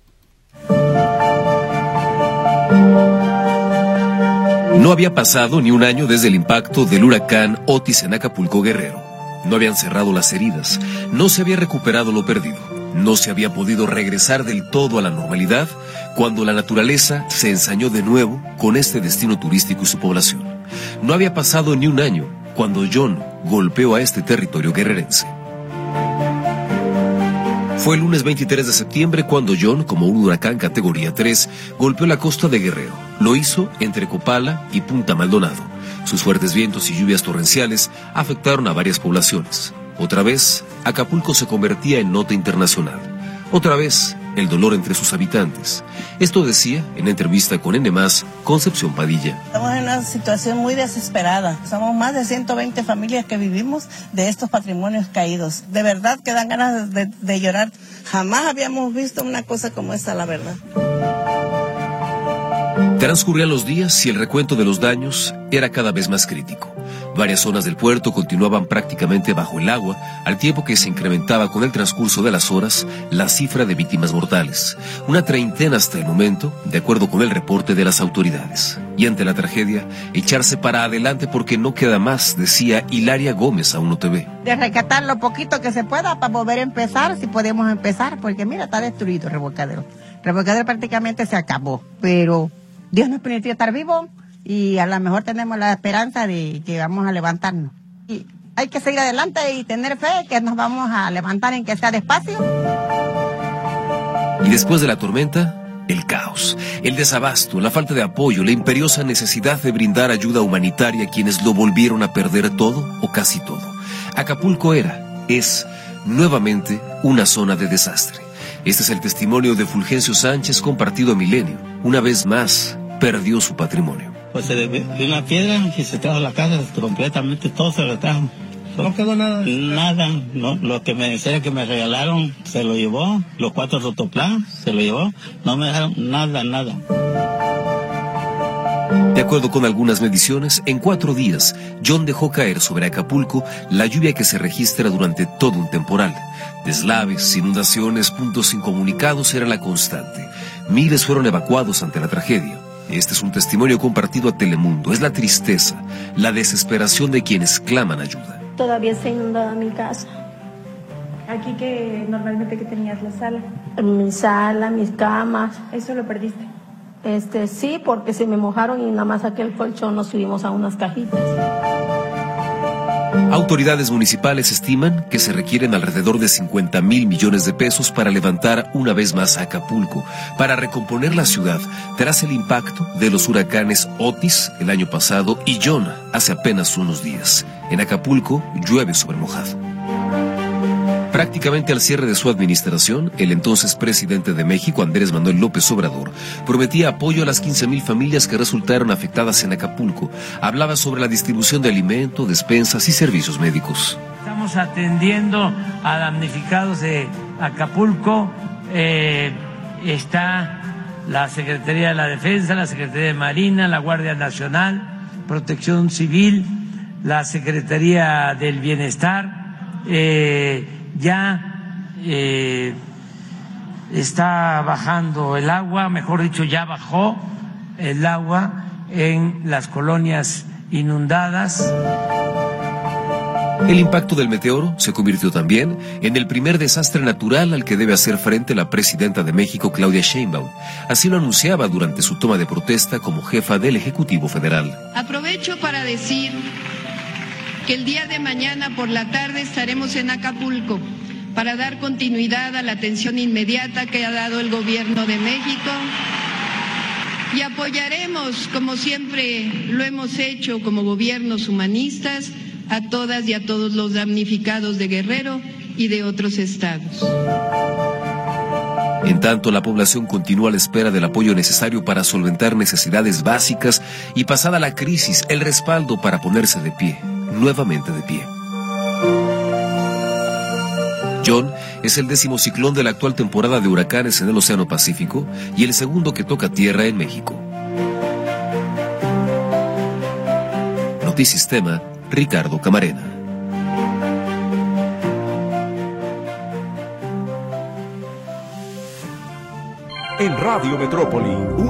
Speaker 10: No había pasado ni un año desde el impacto del huracán Otis en Acapulco, Guerrero. No habían cerrado las heridas, no se había recuperado lo perdido, no se había podido regresar del todo a la normalidad cuando la naturaleza se ensañó de nuevo con este destino turístico y su población. No había pasado ni un año cuando John golpeó a este territorio guerrerense. Fue el lunes veintitrés de septiembre cuando John, como un huracán categoría tres, golpeó la costa de Guerrero. Lo hizo entre Copala y Punta Maldonado. Sus fuertes vientos y lluvias torrenciales afectaron a varias poblaciones. Otra vez, Acapulco se convertía en nota internacional. Otra vez, el dolor entre sus habitantes. Esto decía, en entrevista con N más, Concepción Padilla.
Speaker 11: Estamos en una situación muy desesperada. Somos más de ciento veinte familias que vivimos de estos patrimonios caídos. De verdad que dan ganas de, de llorar. Jamás habíamos visto una cosa como esta, la verdad.
Speaker 10: Transcurrían los días y el recuento de los daños era cada vez más crítico. Varias zonas del puerto continuaban prácticamente bajo el agua, al tiempo que se incrementaba con el transcurso de las horas la cifra de víctimas mortales. Una treintena hasta el momento, de acuerdo con el reporte de las autoridades. Y ante la tragedia, echarse para adelante porque no queda más, decía Hilaria Gómez a Uno T V.
Speaker 12: De rescatar lo poquito que se pueda para volver a empezar, si podemos empezar, porque mira, está destruido el revolcadero. El revolcadero prácticamente se acabó, pero Dios nos permitió estar vivos y a lo mejor tenemos la esperanza de que vamos a levantarnos. Y hay que seguir adelante y tener fe que nos vamos a levantar en que sea despacio.
Speaker 10: Y después de la tormenta, el caos, el desabasto, la falta de apoyo, la imperiosa necesidad de brindar ayuda humanitaria a quienes lo volvieron a perder todo o casi todo. Acapulco era, es, nuevamente una zona de desastre. Este es el testimonio de Fulgencio Sánchez compartido a Milenio. Una vez más, perdió su patrimonio.
Speaker 13: Pues se dio una piedra y se trajo la casa completamente, todo se lo trajo. ¿No quedó nada? Nada, no, lo que me decía que me regalaron se lo llevó, los cuatro rotoplas se lo llevó, no me dejaron nada, nada.
Speaker 10: De acuerdo con algunas mediciones, en cuatro días, John dejó caer sobre Acapulco la lluvia que se registra durante todo un temporal. Deslaves, inundaciones, puntos incomunicados era la constante. Miles fueron evacuados ante la tragedia. Este es un testimonio compartido a Telemundo. Es la tristeza, la desesperación de quienes claman ayuda.
Speaker 14: Todavía está inundada mi casa.
Speaker 15: Aquí que normalmente que tenías la sala.
Speaker 14: Mi sala, mis camas.
Speaker 15: ¿Eso lo perdiste?
Speaker 14: Este, sí, porque se me mojaron y nada más saqué el colchón, nos subimos a unas cajitas.
Speaker 10: Autoridades municipales estiman que se requieren alrededor de cincuenta mil millones de pesos para levantar una vez más a Acapulco, para recomponer la ciudad tras el impacto de los huracanes Otis el año pasado y John hace apenas unos días. En Acapulco llueve sobre mojado. Prácticamente al cierre de su administración, el entonces presidente de México, Andrés Manuel López Obrador, prometía apoyo a las quince mil familias que resultaron afectadas en Acapulco. Hablaba sobre la distribución de alimentos, despensas y servicios médicos.
Speaker 16: Estamos atendiendo a damnificados de Acapulco. Eh, está la Secretaría de la Defensa, la Secretaría de Marina, la Guardia Nacional, Protección Civil, la Secretaría del Bienestar. Eh, Ya eh, está bajando el agua, mejor dicho, ya bajó el agua en las colonias inundadas.
Speaker 10: El impacto del meteoro se convirtió también en el primer desastre natural al que debe hacer frente la presidenta de México, Claudia Sheinbaum. Así lo anunciaba durante su toma de protesta como jefa del Ejecutivo Federal.
Speaker 17: Aprovecho para decir que el día de mañana por la tarde estaremos en Acapulco para dar continuidad a la atención inmediata que ha dado el Gobierno de México y apoyaremos, como siempre lo hemos hecho como gobiernos humanistas, a todas y a todos los damnificados de Guerrero y de otros estados.
Speaker 10: En tanto, la población continúa a la espera del apoyo necesario para solventar necesidades básicas y, pasada la crisis, el respaldo para ponerse de pie. Nuevamente de pie. John es el décimo ciclón de la actual temporada de huracanes en el Océano Pacífico y el segundo que toca tierra en México. Notisistema, Ricardo Camarena.
Speaker 1: En Radio Metrópoli, un...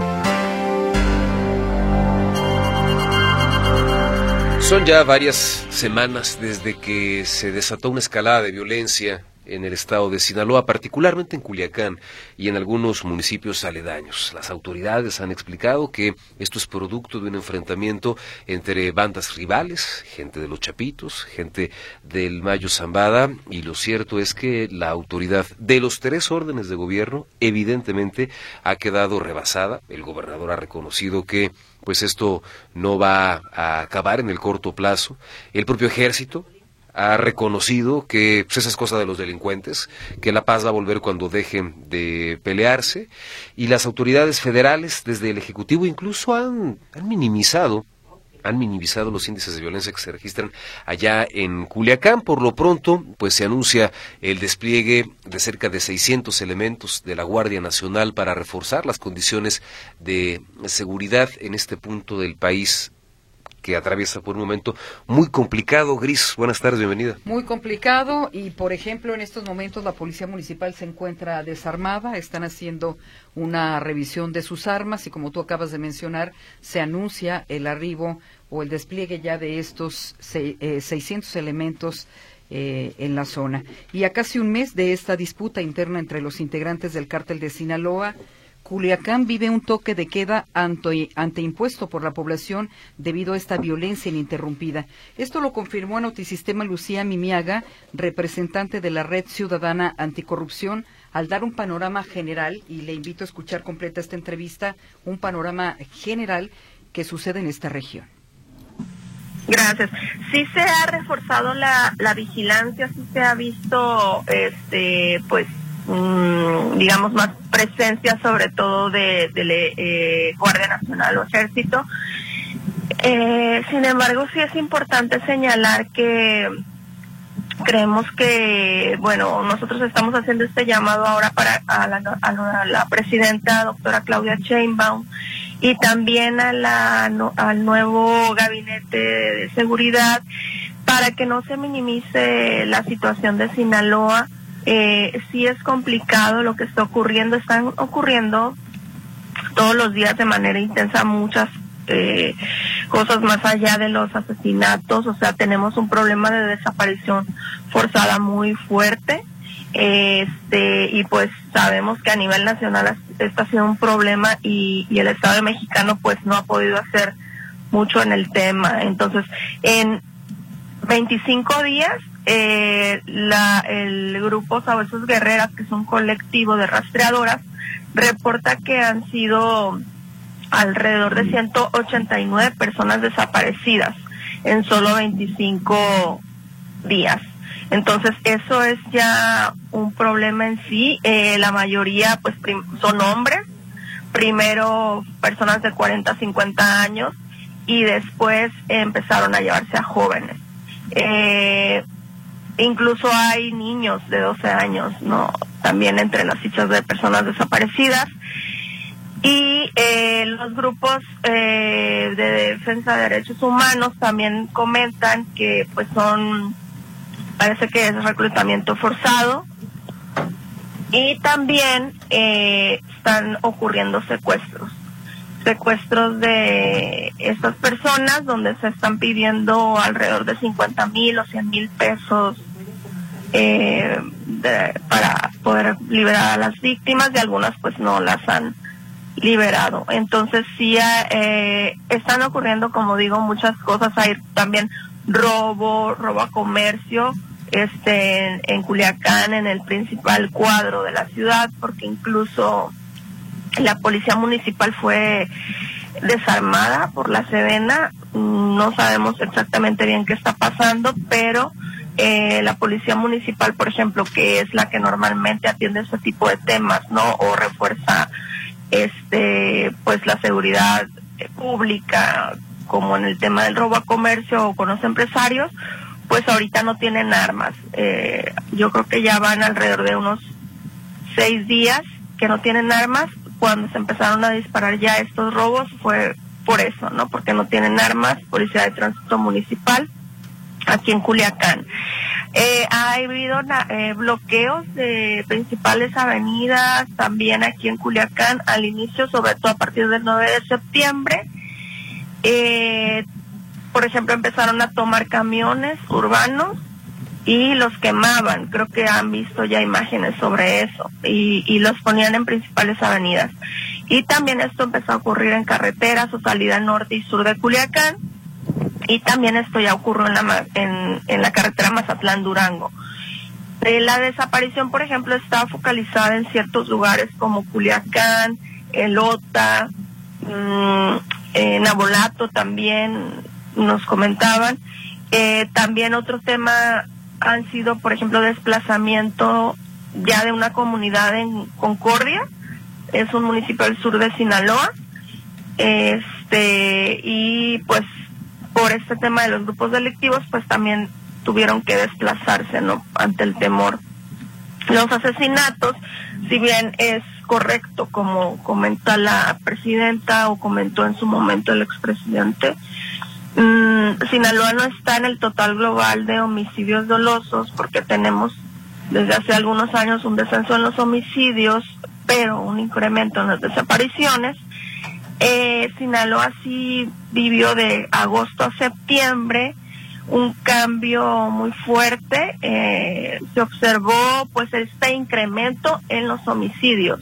Speaker 2: Son ya varias semanas desde que se desató una escalada de violencia en el estado de Sinaloa, particularmente en Culiacán y en algunos municipios aledaños. Las autoridades han explicado que esto es producto de un enfrentamiento entre bandas rivales, gente de los Chapitos, gente del Mayo Zambada, y lo cierto es que la autoridad de los tres órdenes de gobierno evidentemente ha quedado rebasada. El gobernador ha reconocido que pues esto no va a acabar en el corto plazo. El propio ejército ha reconocido que pues, esa es cosa de los delincuentes, que la paz va a volver cuando dejen de pelearse, y las autoridades federales, desde el Ejecutivo, incluso han, han minimizado han minimizado los índices de violencia que se registran allá en Culiacán. Por lo pronto, pues se anuncia el despliegue de cerca de seiscientos elementos de la Guardia Nacional para reforzar las condiciones de seguridad en este punto del país que atraviesa por un momento muy complicado. Gris, buenas tardes, bienvenida.
Speaker 18: Muy complicado, y por ejemplo en estos momentos la Policía Municipal se encuentra desarmada, están haciendo una revisión de sus armas y, como tú acabas de mencionar, se anuncia el arribo o el despliegue ya de estos se, eh, seiscientos elementos eh, en la zona. Y a casi un mes de esta disputa interna entre los integrantes del cártel de Sinaloa, Culiacán vive un toque de queda ante, ante impuesto por la población debido a esta violencia ininterrumpida. Esto lo confirmó a Notisistema Lucía Mimiaga, representante de la Red Ciudadana Anticorrupción, al dar un panorama general, y le invito a escuchar completa esta entrevista, un panorama general que sucede en esta región.
Speaker 19: Gracias. Sí se ha reforzado la, la vigilancia, sí se ha visto, este, pues, mmm, digamos, más presencia, sobre todo de, de eh, Guardia Nacional o Ejército. Eh, sin embargo, sí es importante señalar que creemos que, bueno, nosotros estamos haciendo este llamado ahora para a la, a la, a la presidenta doctora Claudia Sheinbaum, y también a la, no, al nuevo gabinete de seguridad, para que no se minimice la situación de Sinaloa. Eh, sí es complicado lo que está ocurriendo, están ocurriendo todos los días de manera intensa muchas eh, cosas más allá de los asesinatos. O sea, tenemos un problema de desaparición forzada muy fuerte, este y pues sabemos que a nivel nacional esto ha sido un problema, y, y el Estado mexicano pues no ha podido hacer mucho en el tema. Entonces, en veinticinco días, eh, la, el grupo Sabuesos Guerreras, que es un colectivo de rastreadoras, reporta que han sido alrededor de ciento ochenta y nueve personas desaparecidas en solo veinticinco días. Entonces, eso es ya un problema en sí. Eh, la mayoría pues prim- son hombres, primero personas de cuarenta a cincuenta años, y después eh, empezaron a llevarse a jóvenes. Eh, incluso hay niños de doce años, ¿no? También entre las fichas de personas desaparecidas. Y eh, los grupos eh, de defensa de derechos humanos también comentan que pues son, parece que es reclutamiento forzado, y también eh, están ocurriendo secuestros. secuestros de estas personas, donde se están pidiendo alrededor de cincuenta mil o cien mil pesos eh, de, para poder liberar a las víctimas, y algunas pues no las han liberado. Entonces sí eh, están ocurriendo, como digo, muchas cosas. Hay también robo, robo a comercio, este en, en Culiacán, en el principal cuadro de la ciudad, porque incluso la policía municipal fue desarmada por la Sedena. No sabemos exactamente bien qué está pasando, pero eh, la policía municipal, por ejemplo, que es la que normalmente atiende ese tipo de temas, ¿no? O refuerza este pues la seguridad pública, como en el tema del robo a comercio o con los empresarios, pues ahorita no tienen armas. Eh, yo creo que ya van alrededor de unos seis días que no tienen armas. Cuando se empezaron a disparar ya estos robos fue por eso, ¿no? Porque no tienen armas. Policía de Tránsito Municipal aquí en Culiacán. Eh, ha habido eh, bloqueos de principales avenidas también aquí en Culiacán al inicio, sobre todo a partir del nueve de septiembre. Eh, por ejemplo, empezaron a tomar camiones urbanos y los quemaban. Creo que han visto ya imágenes sobre eso y, y los ponían en principales avenidas. Y también esto empezó a ocurrir en carreteras o salida norte y sur de Culiacán. Y también esto ya ocurrió en la, en, en la carretera Mazatlán-Durango. Eh, la desaparición, por ejemplo, está focalizada en ciertos lugares como Culiacán, Elota, mmm, eh, Nabolato también nos comentaban. Eh, también otro tema han sido, por ejemplo, desplazamiento ya de una comunidad en Concordia, es un municipio del sur de Sinaloa, este y pues por este tema de los grupos delictivos, pues también tuvieron que desplazarse, ¿no?, ante el temor. Los asesinatos, si bien es correcto, como comenta la presidenta o comentó en su momento el expresidente, mmm, Sinaloa no está en el total global de homicidios dolosos, porque tenemos desde hace algunos años un descenso en los homicidios, pero un incremento en las desapariciones. Eh, Sinaloa sí vivió de agosto a septiembre un cambio muy fuerte. Eh, se observó pues este incremento en los homicidios.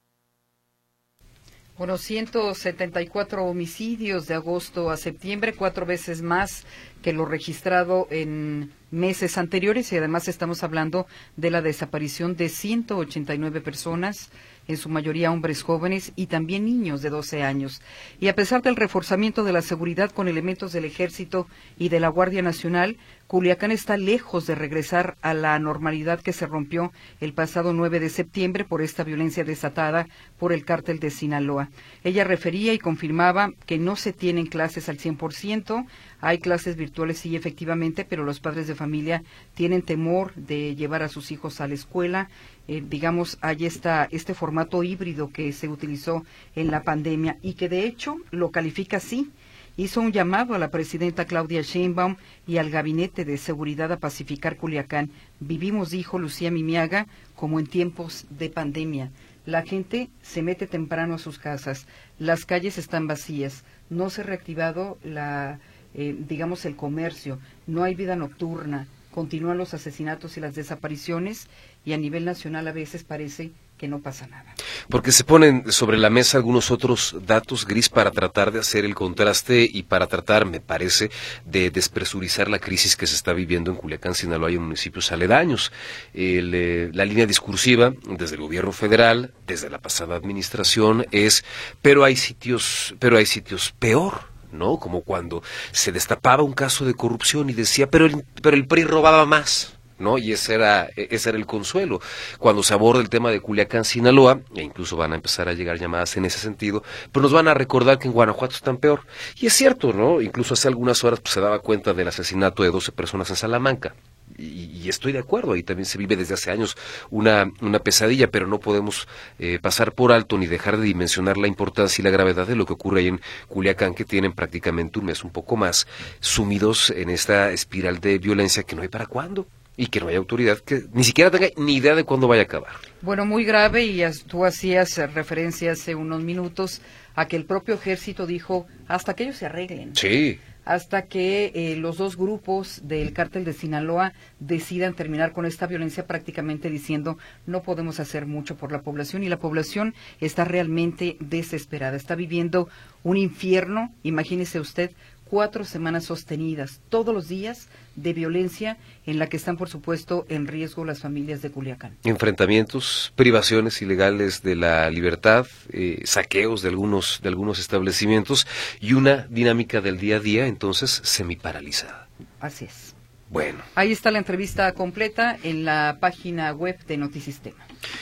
Speaker 18: Bueno, ciento setenta y cuatro homicidios de agosto a septiembre, cuatro veces más que lo registrado en meses anteriores, y además estamos hablando de la desaparición de ciento ochenta y nueve personas, en su mayoría hombres jóvenes y también niños de doce años. Y a pesar del reforzamiento de la seguridad con elementos del Ejército y de la Guardia Nacional, Culiacán está lejos de regresar a la normalidad que se rompió el pasado nueve de septiembre por esta violencia desatada por el cártel de Sinaloa. Ella refería y confirmaba que no se tienen clases al cien por ciento, hay clases virtuales sí, efectivamente, pero los padres de familia tienen temor de llevar a sus hijos a la escuela. Eh, digamos, hay esta, este formato híbrido que se utilizó en la pandemia y que de hecho lo califica así. Hizo un llamado a la presidenta Claudia Sheinbaum y al Gabinete de Seguridad a pacificar Culiacán. Vivimos, dijo Lucía Mimiaga, como en tiempos de pandemia. La gente se mete temprano a sus casas, las calles están vacías, no se ha reactivado la, eh, digamos, el comercio, no hay vida nocturna, continúan los asesinatos y las desapariciones, y a nivel nacional a veces parece que no pasa nada.
Speaker 2: Porque se ponen sobre la mesa algunos otros datos, Gris, para tratar de hacer el contraste y para tratar, me parece, de despresurizar la crisis que se está viviendo en Culiacán, Sinaloa y en municipios aledaños. El, eh, la línea discursiva desde el gobierno federal, desde la pasada administración, es, pero hay sitios, pero hay sitios peor, ¿no? Como cuando se destapaba un caso de corrupción y decía, pero el, pero el P R I robaba más, ¿no? Y ese era, ese era el consuelo. Cuando se aborda el tema de Culiacán, Sinaloa, e incluso van a empezar a llegar llamadas en ese sentido, pues nos van a recordar que en Guanajuato están peor. Y es cierto, ¿no? Incluso hace algunas horas pues, se daba cuenta del asesinato de doce personas en Salamanca. Y, y estoy de acuerdo, ahí también se vive desde hace años una, una pesadilla, pero no podemos eh, pasar por alto ni dejar de dimensionar la importancia y la gravedad de lo que ocurre ahí en Culiacán, que tienen prácticamente un mes, un poco más, sumidos en esta espiral de violencia que no hay para cuándo. Y que no hay autoridad que ni siquiera tenga ni idea de cuándo vaya a acabar.
Speaker 18: Bueno, muy grave, y tú hacías referencia hace unos minutos a que el propio ejército dijo, hasta que ellos se arreglen.
Speaker 2: Sí.
Speaker 18: Hasta que eh, los dos grupos del cártel de Sinaloa decidan terminar con esta violencia, prácticamente diciendo, no podemos hacer mucho por la población, y la población está realmente desesperada, está viviendo un infierno, imagínese usted, cuatro semanas sostenidas, todos los días, de violencia en la que están, por supuesto, en riesgo las familias de Culiacán.
Speaker 2: Enfrentamientos, privaciones ilegales de la libertad, eh, saqueos de algunos, de algunos establecimientos y una dinámica del día a día, entonces, semiparalizada.
Speaker 18: Así es.
Speaker 2: Bueno.
Speaker 18: Ahí está la entrevista completa en la página web de Notisistema.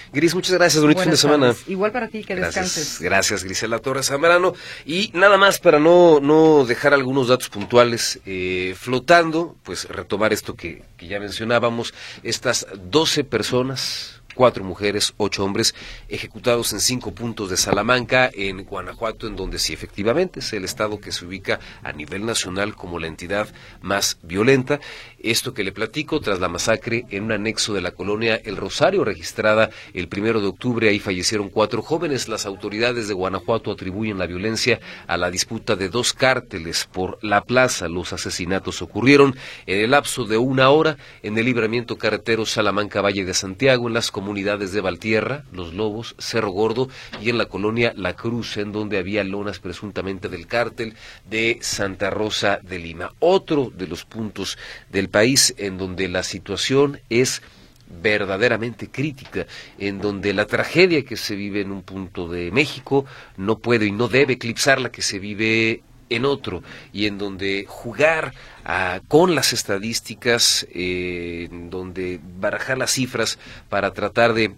Speaker 2: Gris, muchas gracias, bonito fin de semana.
Speaker 18: Tardes. Igual para ti, que
Speaker 2: gracias,
Speaker 18: descanses.
Speaker 2: Gracias, Grisela Torres Zambrano. Y nada más para no, no dejar algunos datos puntuales eh, flotando, pues retomar esto que, que ya mencionábamos, estas doce personas, cuatro mujeres, ocho hombres, ejecutados en cinco puntos de Salamanca, en Guanajuato, en donde sí, efectivamente, es el estado que se ubica a nivel nacional como la entidad más violenta. Esto que le platico tras la masacre en un anexo de la colonia El Rosario, registrada el primero de octubre. Ahí fallecieron cuatro jóvenes. Las autoridades de Guanajuato atribuyen la violencia a la disputa de dos cárteles por la plaza. Los asesinatos ocurrieron en el lapso de una hora en el libramiento carretero Salamanca-Valle de Santiago, en las comunidades de Valtierra, Los Lobos, Cerro Gordo y en la colonia La Cruz, en donde había lonas presuntamente del cártel de Santa Rosa de Lima. Otro de los puntos del país en donde la situación es verdaderamente crítica, en donde la tragedia que se vive en un punto de México no puede y no debe eclipsar la que se vive en otro, y en donde jugar a, con las estadísticas, eh, en donde barajar las cifras para tratar de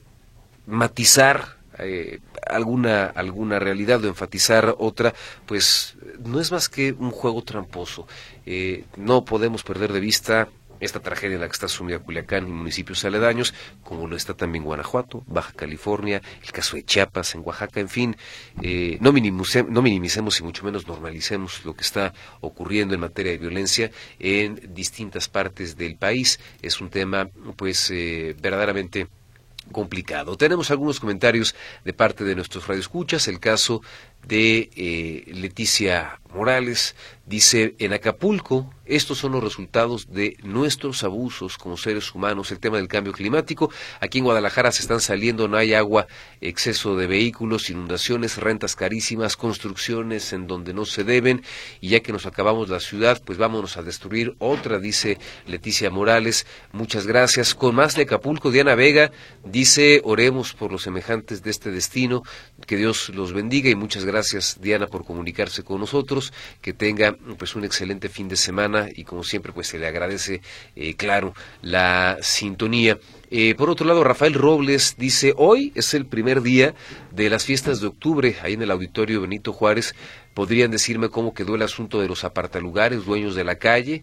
Speaker 2: matizar eh, alguna alguna realidad o enfatizar otra, pues no es más que un juego tramposo. Eh, no podemos perder de vista esta tragedia en la que está sumida Culiacán y municipios aledaños, como lo está también Guanajuato, Baja California, el caso de Chiapas, en Oaxaca, en fin, eh, no, minimice, no minimicemos y mucho menos normalicemos lo que está ocurriendo en materia de violencia en distintas partes del país. Es un tema, pues, eh, verdaderamente complicado. Tenemos algunos comentarios de parte de nuestros radioescuchas. El caso de eh, Leticia Morales dice: en Acapulco estos son los resultados de nuestros abusos como seres humanos. El tema del cambio climático, aquí en Guadalajara se están saliendo, no hay agua, exceso de vehículos, inundaciones, rentas carísimas, construcciones en donde no se deben, y ya que nos acabamos la ciudad, pues vámonos a destruir otra, dice Leticia Morales. Muchas gracias. Con más de Acapulco, Diana Vega dice: oremos por los semejantes de este destino, que Dios los bendiga, y muchas gracias, Diana, por comunicarse con nosotros. Que tenga pues un excelente fin de semana, y como siempre pues se le agradece, eh, claro, la sintonía. Eh, por otro lado, Rafael Robles dice: hoy es el primer día de las fiestas de octubre, ahí en el Auditorio Benito Juárez. ¿Podrían decirme cómo quedó el asunto de los apartalugares, dueños de la calle?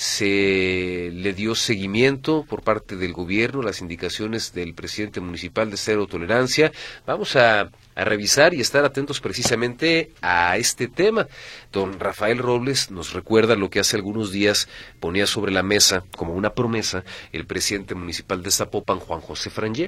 Speaker 2: ¿Se le dio seguimiento por parte del gobierno, las indicaciones del presidente municipal de cero tolerancia? Vamos a, a revisar y estar atentos precisamente a este tema. Don Rafael Robles nos recuerda lo que hace algunos días ponía sobre la mesa como una promesa el presidente municipal de Zapopan, Juan José Frangé.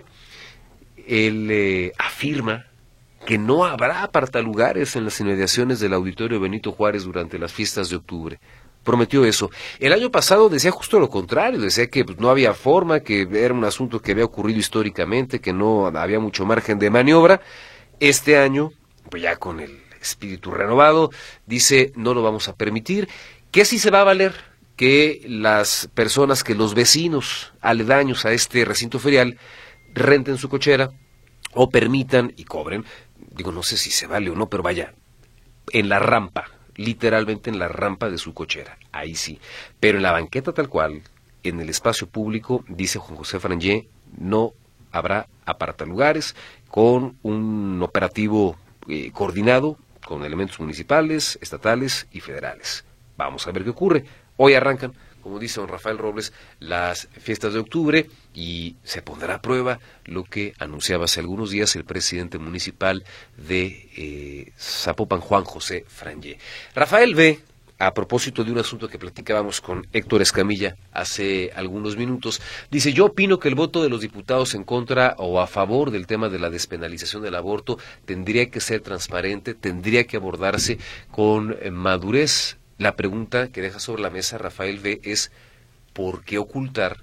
Speaker 2: Él eh, afirma que no habrá apartalugares en las inmediaciones del Auditorio Benito Juárez durante las fiestas de octubre. Prometió eso. El año pasado decía justo lo contrario, decía que pues, no había forma, que era un asunto que había ocurrido históricamente, que no había mucho margen de maniobra. Este año, pues ya con el espíritu renovado, dice: no lo vamos a permitir. ¿Qué sí se va a valer? Que las personas, que los vecinos aledaños a este recinto ferial renten su cochera o permitan y cobren, digo, no sé si se vale o no, pero vaya, en la rampa, literalmente en la rampa de su cochera, ahí sí. Pero en la banqueta tal cual, en el espacio público, dice Juan José Frangé, no habrá apartalugares, con un operativo eh, coordinado con elementos municipales, estatales y federales. Vamos a ver qué ocurre. Hoy arrancan, como dice don Rafael Robles, las fiestas de octubre, y se pondrá a prueba lo que anunciaba hace algunos días el presidente municipal de eh, Zapopan, Juan José Frangé. Rafael ve, a propósito de un asunto que platicábamos con Héctor Escamilla hace algunos minutos, dice: yo opino que el voto de los diputados en contra o a favor del tema de la despenalización del aborto tendría que ser transparente, tendría que abordarse con madurez. La pregunta que deja sobre la mesa Rafael V. es: ¿por qué ocultar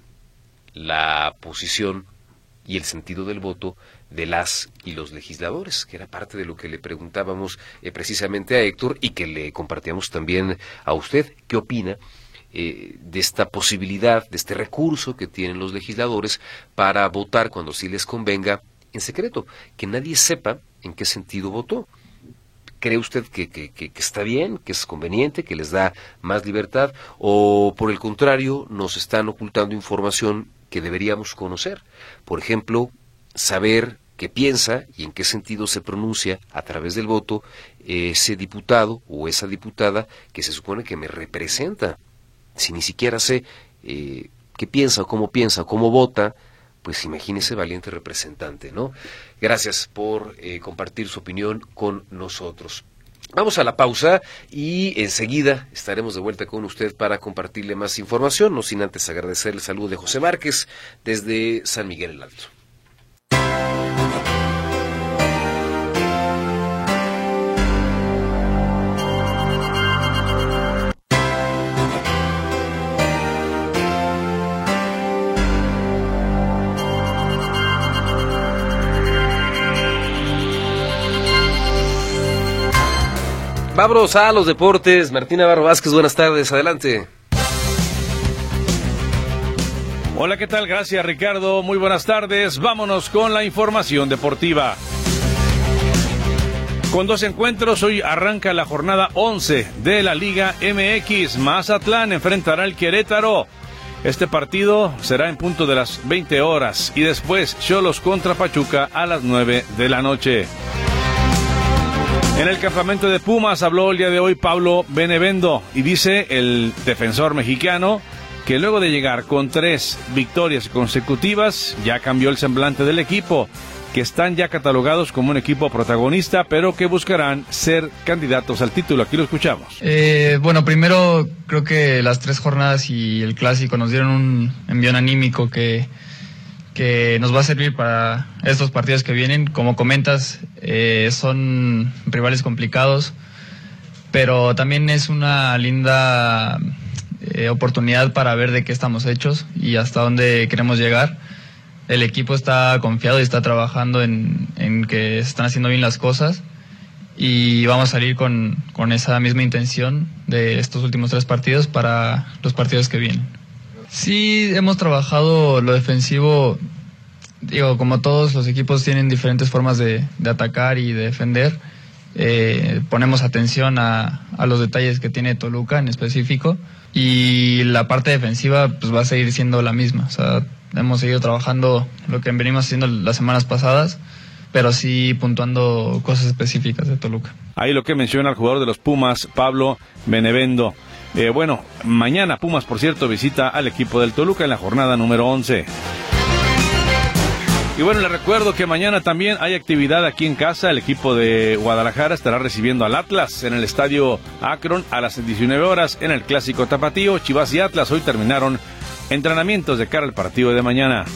Speaker 2: la posición y el sentido del voto de las y los legisladores? Que era parte de lo que le preguntábamos eh, precisamente a Héctor, y que le compartíamos también a usted. ¿Qué opina eh, de esta posibilidad, de este recurso que tienen los legisladores para votar cuando sí les convenga en secreto? Que nadie sepa en qué sentido votó. ¿Cree usted que, que, que, que está bien, que es conveniente, que les da más libertad, o por el contrario nos están ocultando información que deberíamos conocer? Por ejemplo, saber qué piensa y en qué sentido se pronuncia a través del voto ese diputado o esa diputada que se supone que me representa. Si ni siquiera sé eh, qué piensa o cómo piensa o cómo vota, pues imagínese, valiente representante, ¿no? Gracias por eh, compartir su opinión con nosotros. Vamos a la pausa y enseguida estaremos de vuelta con usted para compartirle más información, no sin antes agradecer el saludo de José Márquez desde San Miguel el Alto. Vámonos a los deportes. Martín Navarro Vázquez, buenas tardes, adelante.
Speaker 20: Hola, ¿qué tal? Gracias, Ricardo. Muy buenas tardes. Vámonos con la información deportiva. Con dos encuentros, hoy arranca la jornada once de la Liga M X. Mazatlán enfrentará al Querétaro. Este partido será en punto de las veinte horas y después Xolos contra Pachuca a las nueve de la noche. En el campamento de Pumas habló el día de hoy Pablo Benevendo y dice el defensor mexicano que luego de llegar con tres victorias consecutivas ya cambió el semblante del equipo, que están ya catalogados como un equipo protagonista, pero que buscarán ser candidatos al título. Aquí lo escuchamos.
Speaker 21: Eh, bueno, primero creo que las tres jornadas y el clásico nos dieron un envión anímico que... que nos va a servir para estos partidos que vienen. Como comentas, eh, son rivales complicados, pero también es una linda eh, oportunidad para ver de qué estamos hechos y hasta dónde queremos llegar. El equipo está confiado y está trabajando en, en que se están haciendo bien las cosas y vamos a salir con, con esa misma intención de estos últimos tres partidos para los partidos que vienen. Sí, hemos trabajado lo defensivo, digo, como todos los equipos tienen diferentes formas de, de atacar y de defender, eh, ponemos atención a, a los detalles que tiene Toluca en específico y la parte defensiva pues va a seguir siendo la misma, o sea, hemos seguido trabajando lo que venimos haciendo las semanas pasadas, pero sí puntuando cosas específicas de Toluca.
Speaker 20: Ahí lo que menciona el jugador de los Pumas, Pablo Benevendo. Eh, bueno, mañana Pumas, por cierto, visita al equipo del Toluca en la jornada número once. Y bueno, les recuerdo que mañana también hay actividad aquí en casa. El equipo de Guadalajara estará recibiendo al Atlas en el estadio Akron a las diecinueve horas en el Clásico Tapatío. Chivas y Atlas hoy terminaron entrenamientos de cara al partido de mañana.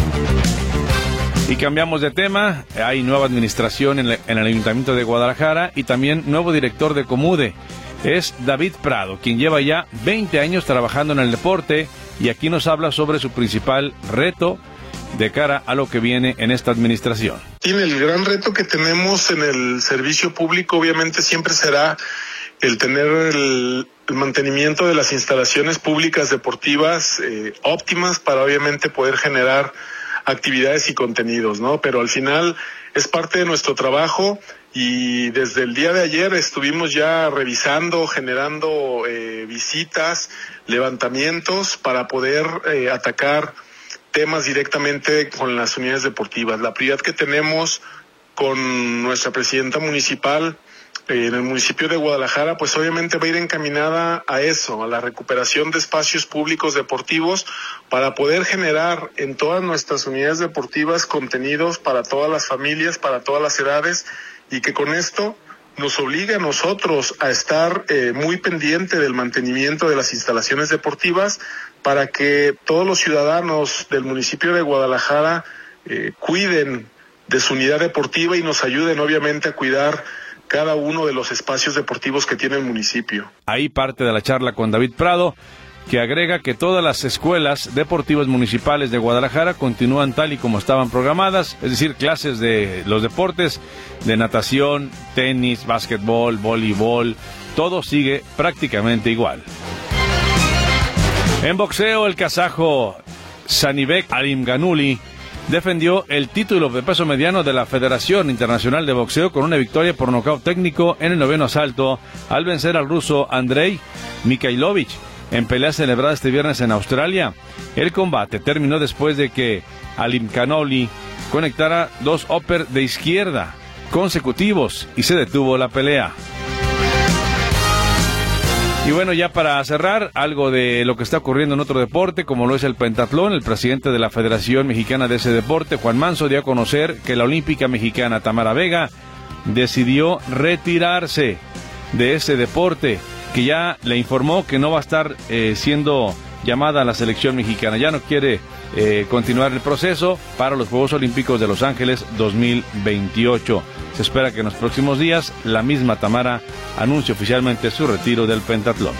Speaker 20: Y cambiamos de tema, hay nueva administración en, en el Ayuntamiento de Guadalajara y también nuevo director de Comude. Es David Prado, quien lleva ya veinte años trabajando en el deporte y aquí nos habla sobre su principal reto de cara a lo que viene en esta administración.
Speaker 22: Tiene el gran reto que tenemos en el servicio público, obviamente siempre será el tener el, el mantenimiento de las instalaciones públicas deportivas eh, óptimas para obviamente poder generar actividades y contenidos, ¿no? Pero al final es parte de nuestro trabajo y desde el día de ayer estuvimos ya revisando, generando eh, visitas, levantamientos para poder eh, atacar temas directamente con las unidades deportivas. La prioridad que tenemos con nuestra presidenta municipal eh, en el municipio de Guadalajara, pues obviamente va a ir encaminada a eso, a la recuperación de espacios públicos deportivos para poder generar en todas nuestras unidades deportivas contenidos para todas las familias, para todas las edades, y que con esto nos obliga a nosotros a estar eh, muy pendiente del mantenimiento de las instalaciones deportivas para que todos los ciudadanos del municipio de Guadalajara eh, cuiden de su unidad deportiva y nos ayuden obviamente a cuidar cada uno de los espacios deportivos que tiene el municipio.
Speaker 20: Ahí parte de la charla con David Prado, que agrega que todas las escuelas deportivas municipales de Guadalajara continúan tal y como estaban programadas, es decir, clases de los deportes, de natación, tenis, básquetbol, voleibol, todo sigue prácticamente igual. En boxeo, el kazajo Sanibek Alimganuli defendió el título de peso mediano de la Federación Internacional de Boxeo con una victoria por nocaut técnico en el noveno asalto al vencer al ruso Andrei Mikhailovich en pelea celebrada este viernes en Australia. El combate terminó después de que Alimganuli conectara dos upper de izquierda consecutivos y se detuvo la pelea. Y bueno, ya para cerrar, algo de lo que está ocurriendo en otro deporte, como lo es el pentatlón. El presidente de la Federación Mexicana de ese deporte, Juan Manso, dio a conocer que la olímpica mexicana Tamara Vega decidió retirarse de ese deporte, que ya le informó que no va a estar eh, siendo llamada a la selección mexicana. Ya no quiere eh, continuar el proceso para los Juegos Olímpicos de Los Ángeles dos mil veintiocho. Se espera que en los próximos días la misma Tamara anuncie oficialmente su retiro del pentatlón.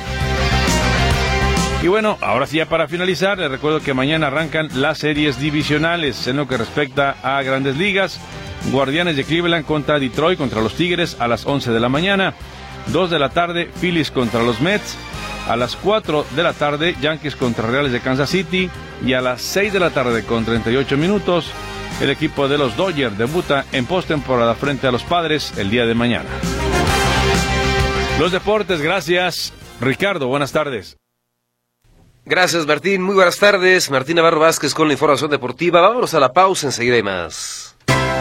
Speaker 20: Y bueno, ahora sí, ya para finalizar, les recuerdo que mañana arrancan las series divisionales en lo que respecta a Grandes Ligas. Guardianes de Cleveland contra Detroit, contra los Tigres a las once de la mañana. dos de la tarde, Phillies contra los Mets. A las cuatro de la tarde, Yankees contra Reales de Kansas City. Y a las seis de la tarde, con treinta y ocho minutos, el equipo de los Dodgers debuta en postemporada frente a los Padres el día de mañana. Los deportes, gracias. Ricardo, buenas tardes.
Speaker 2: Gracias, Martín. Muy buenas tardes. Martín Navarro Vázquez con la información deportiva. Vámonos a la pausa, enseguida hay más.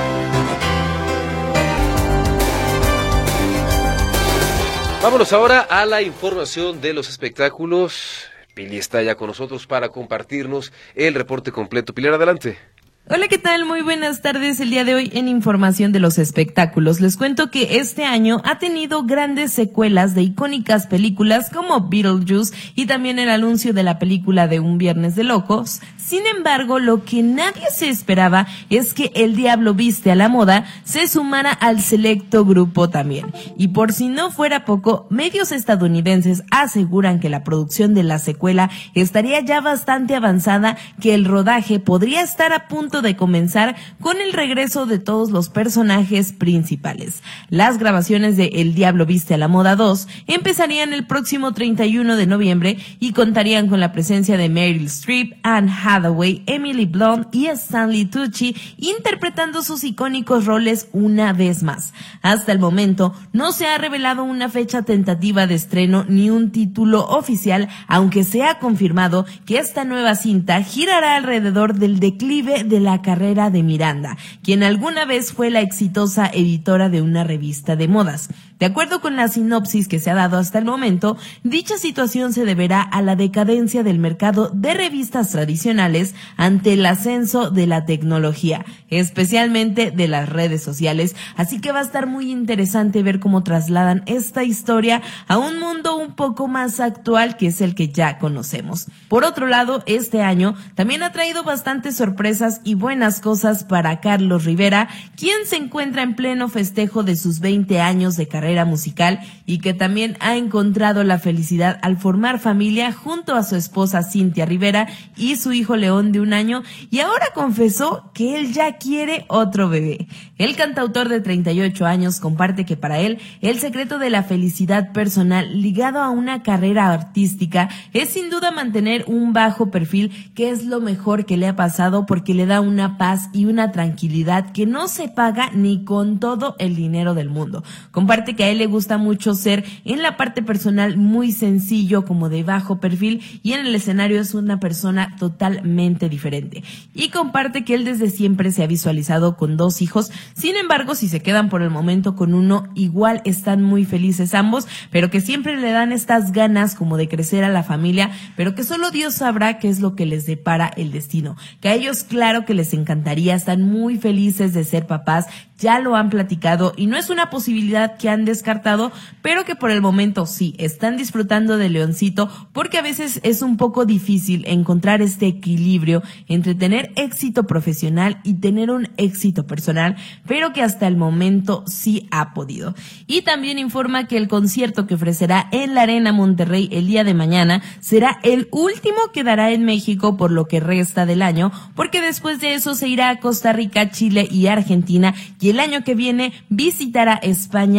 Speaker 2: Vámonos ahora a la información de los espectáculos. Pili está ya con nosotros para compartirnos el reporte completo. Pilar, adelante.
Speaker 3: Hola, ¿qué tal? Muy buenas tardes. El día de hoy en Información de los Espectáculos les cuento que este año ha tenido grandes secuelas de icónicas películas como Beetlejuice y también el anuncio de la película de Un Viernes de Locos. Sin embargo, lo que nadie se esperaba es que El Diablo Viste a la Moda se sumara al selecto grupo también. Y por si no fuera poco, medios estadounidenses aseguran que la producción de la secuela estaría ya bastante avanzada, que el rodaje podría estar a punto de comenzar con el regreso de todos los personajes principales. Las grabaciones de El Diablo Viste a la Moda dos empezarían el próximo treinta y uno de noviembre y contarían con la presencia de Meryl Streep, Anne Hathaway, Emily Blunt y Stanley Tucci interpretando sus icónicos roles una vez más. Hasta el momento no se ha revelado una fecha tentativa de estreno ni un título oficial, aunque se ha confirmado que esta nueva cinta girará alrededor del declive de la carrera de Miranda, quien alguna vez fue la exitosa editora de una revista de modas. De acuerdo con la sinopsis que se ha dado hasta el momento, dicha situación se deberá a la decadencia del mercado de revistas tradicionales ante el ascenso de la tecnología, especialmente de las redes sociales, así que va a estar muy interesante ver cómo trasladan esta historia a un mundo un poco más actual, que es el que ya conocemos. Por otro lado, este año también ha traído bastantes sorpresas y buenas cosas para Carlos Rivera, quien se encuentra en pleno festejo de sus veinte años de carrera musical y que también ha encontrado la felicidad al formar familia junto a su esposa Cintia Rivera y su hijo León de un año, y ahora confesó que él ya quiere otro bebé. El cantautor de treinta y ocho años comparte que para él el secreto de la felicidad personal ligado a una carrera artística es sin duda mantener un bajo perfil, que es lo mejor que le ha pasado porque le da una paz y una tranquilidad que no se paga ni con todo el dinero del mundo. Comparte que a él le gusta mucho ser en la parte personal muy sencillo, como de bajo perfil, y en el escenario es una persona totalmente diferente. Y comparte que él desde siempre se ha visualizado con dos hijos. Sin embargo, si se quedan por el momento con uno, igual están muy felices ambos, pero que siempre le dan estas ganas como de crecer a la familia, pero que solo Dios sabrá qué es lo que les depara el destino. Que a ellos, claro que les encantaría, están muy felices de ser papás, ya lo han platicado y no es una posibilidad que han descartado, pero que por el momento sí, están disfrutando de Leoncito, porque a veces es un poco difícil encontrar este equilibrio entre tener éxito profesional y tener un éxito personal, pero que hasta el momento sí ha podido. Y también informa que el concierto que ofrecerá en la Arena Monterrey el día de mañana será el último que dará en México por lo que resta del año, porque después de eso se irá a Costa Rica, Chile y Argentina, y el año que viene visitará España y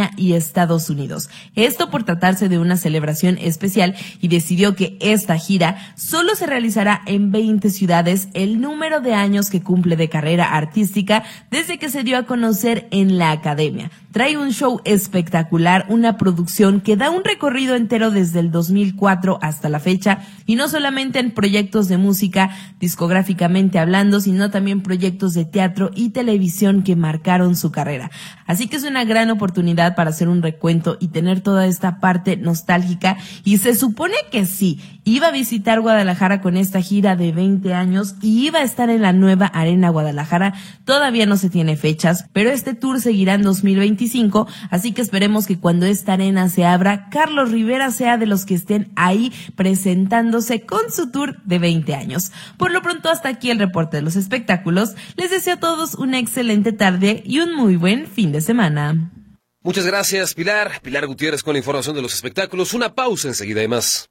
Speaker 3: Estados Unidos. Esto por tratarse de una celebración especial, y decidió que esta gira solo se realizará en veinte ciudades, el número de años que cumple de carrera artística desde que se dio a conocer en la academia. Trae un show espectacular, una producción que da un recorrido entero desde el dos mil cuatro hasta la fecha, y no solamente en proyectos de música, discográficamente hablando, sino también proyectos de teatro y televisión que marcaron su carrera. Así que es una gran oportunidad para hacer un recuento y tener toda esta parte nostálgica, y se supone que sí, iba a visitar Guadalajara con esta gira de veinte años y iba a estar en la nueva Arena Guadalajara. Todavía no se tiene fechas, pero este tour seguirá en dos mil veinticinco, así que esperemos que cuando esta arena se abra, Carlos Rivera sea de los que estén ahí presentándose con su tour de veinte años. Por lo pronto, hasta aquí el reporte de los espectáculos. Les deseo a todos una excelente tarde y un muy buen fin de semana.
Speaker 2: Muchas gracias, Pilar. Pilar Gutiérrez con la información de los espectáculos. Una pausa, enseguida hay más.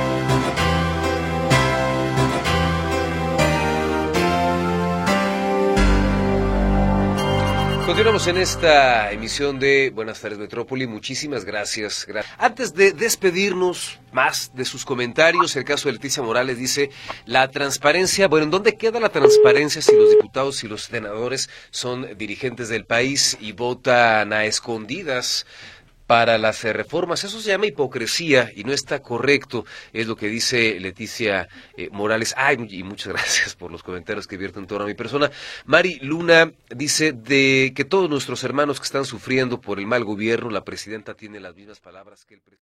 Speaker 2: Continuamos en esta emisión de Buenas tardes Metrópoli. Muchísimas gracias. Antes de despedirnos más de sus comentarios, el caso de Leticia Morales dice, la transparencia, bueno, ¿en dónde queda la transparencia si los diputados y los senadores son dirigentes del país y votan a escondidas para las reformas? Eso se llama hipocresía y no está correcto, es lo que dice Leticia eh, Morales. Ay, y muchas gracias por los comentarios que vierten en torno a mi persona. Mari Luna dice de que todos nuestros hermanos que están sufriendo por el mal gobierno, la presidenta tiene las mismas palabras que el presidente.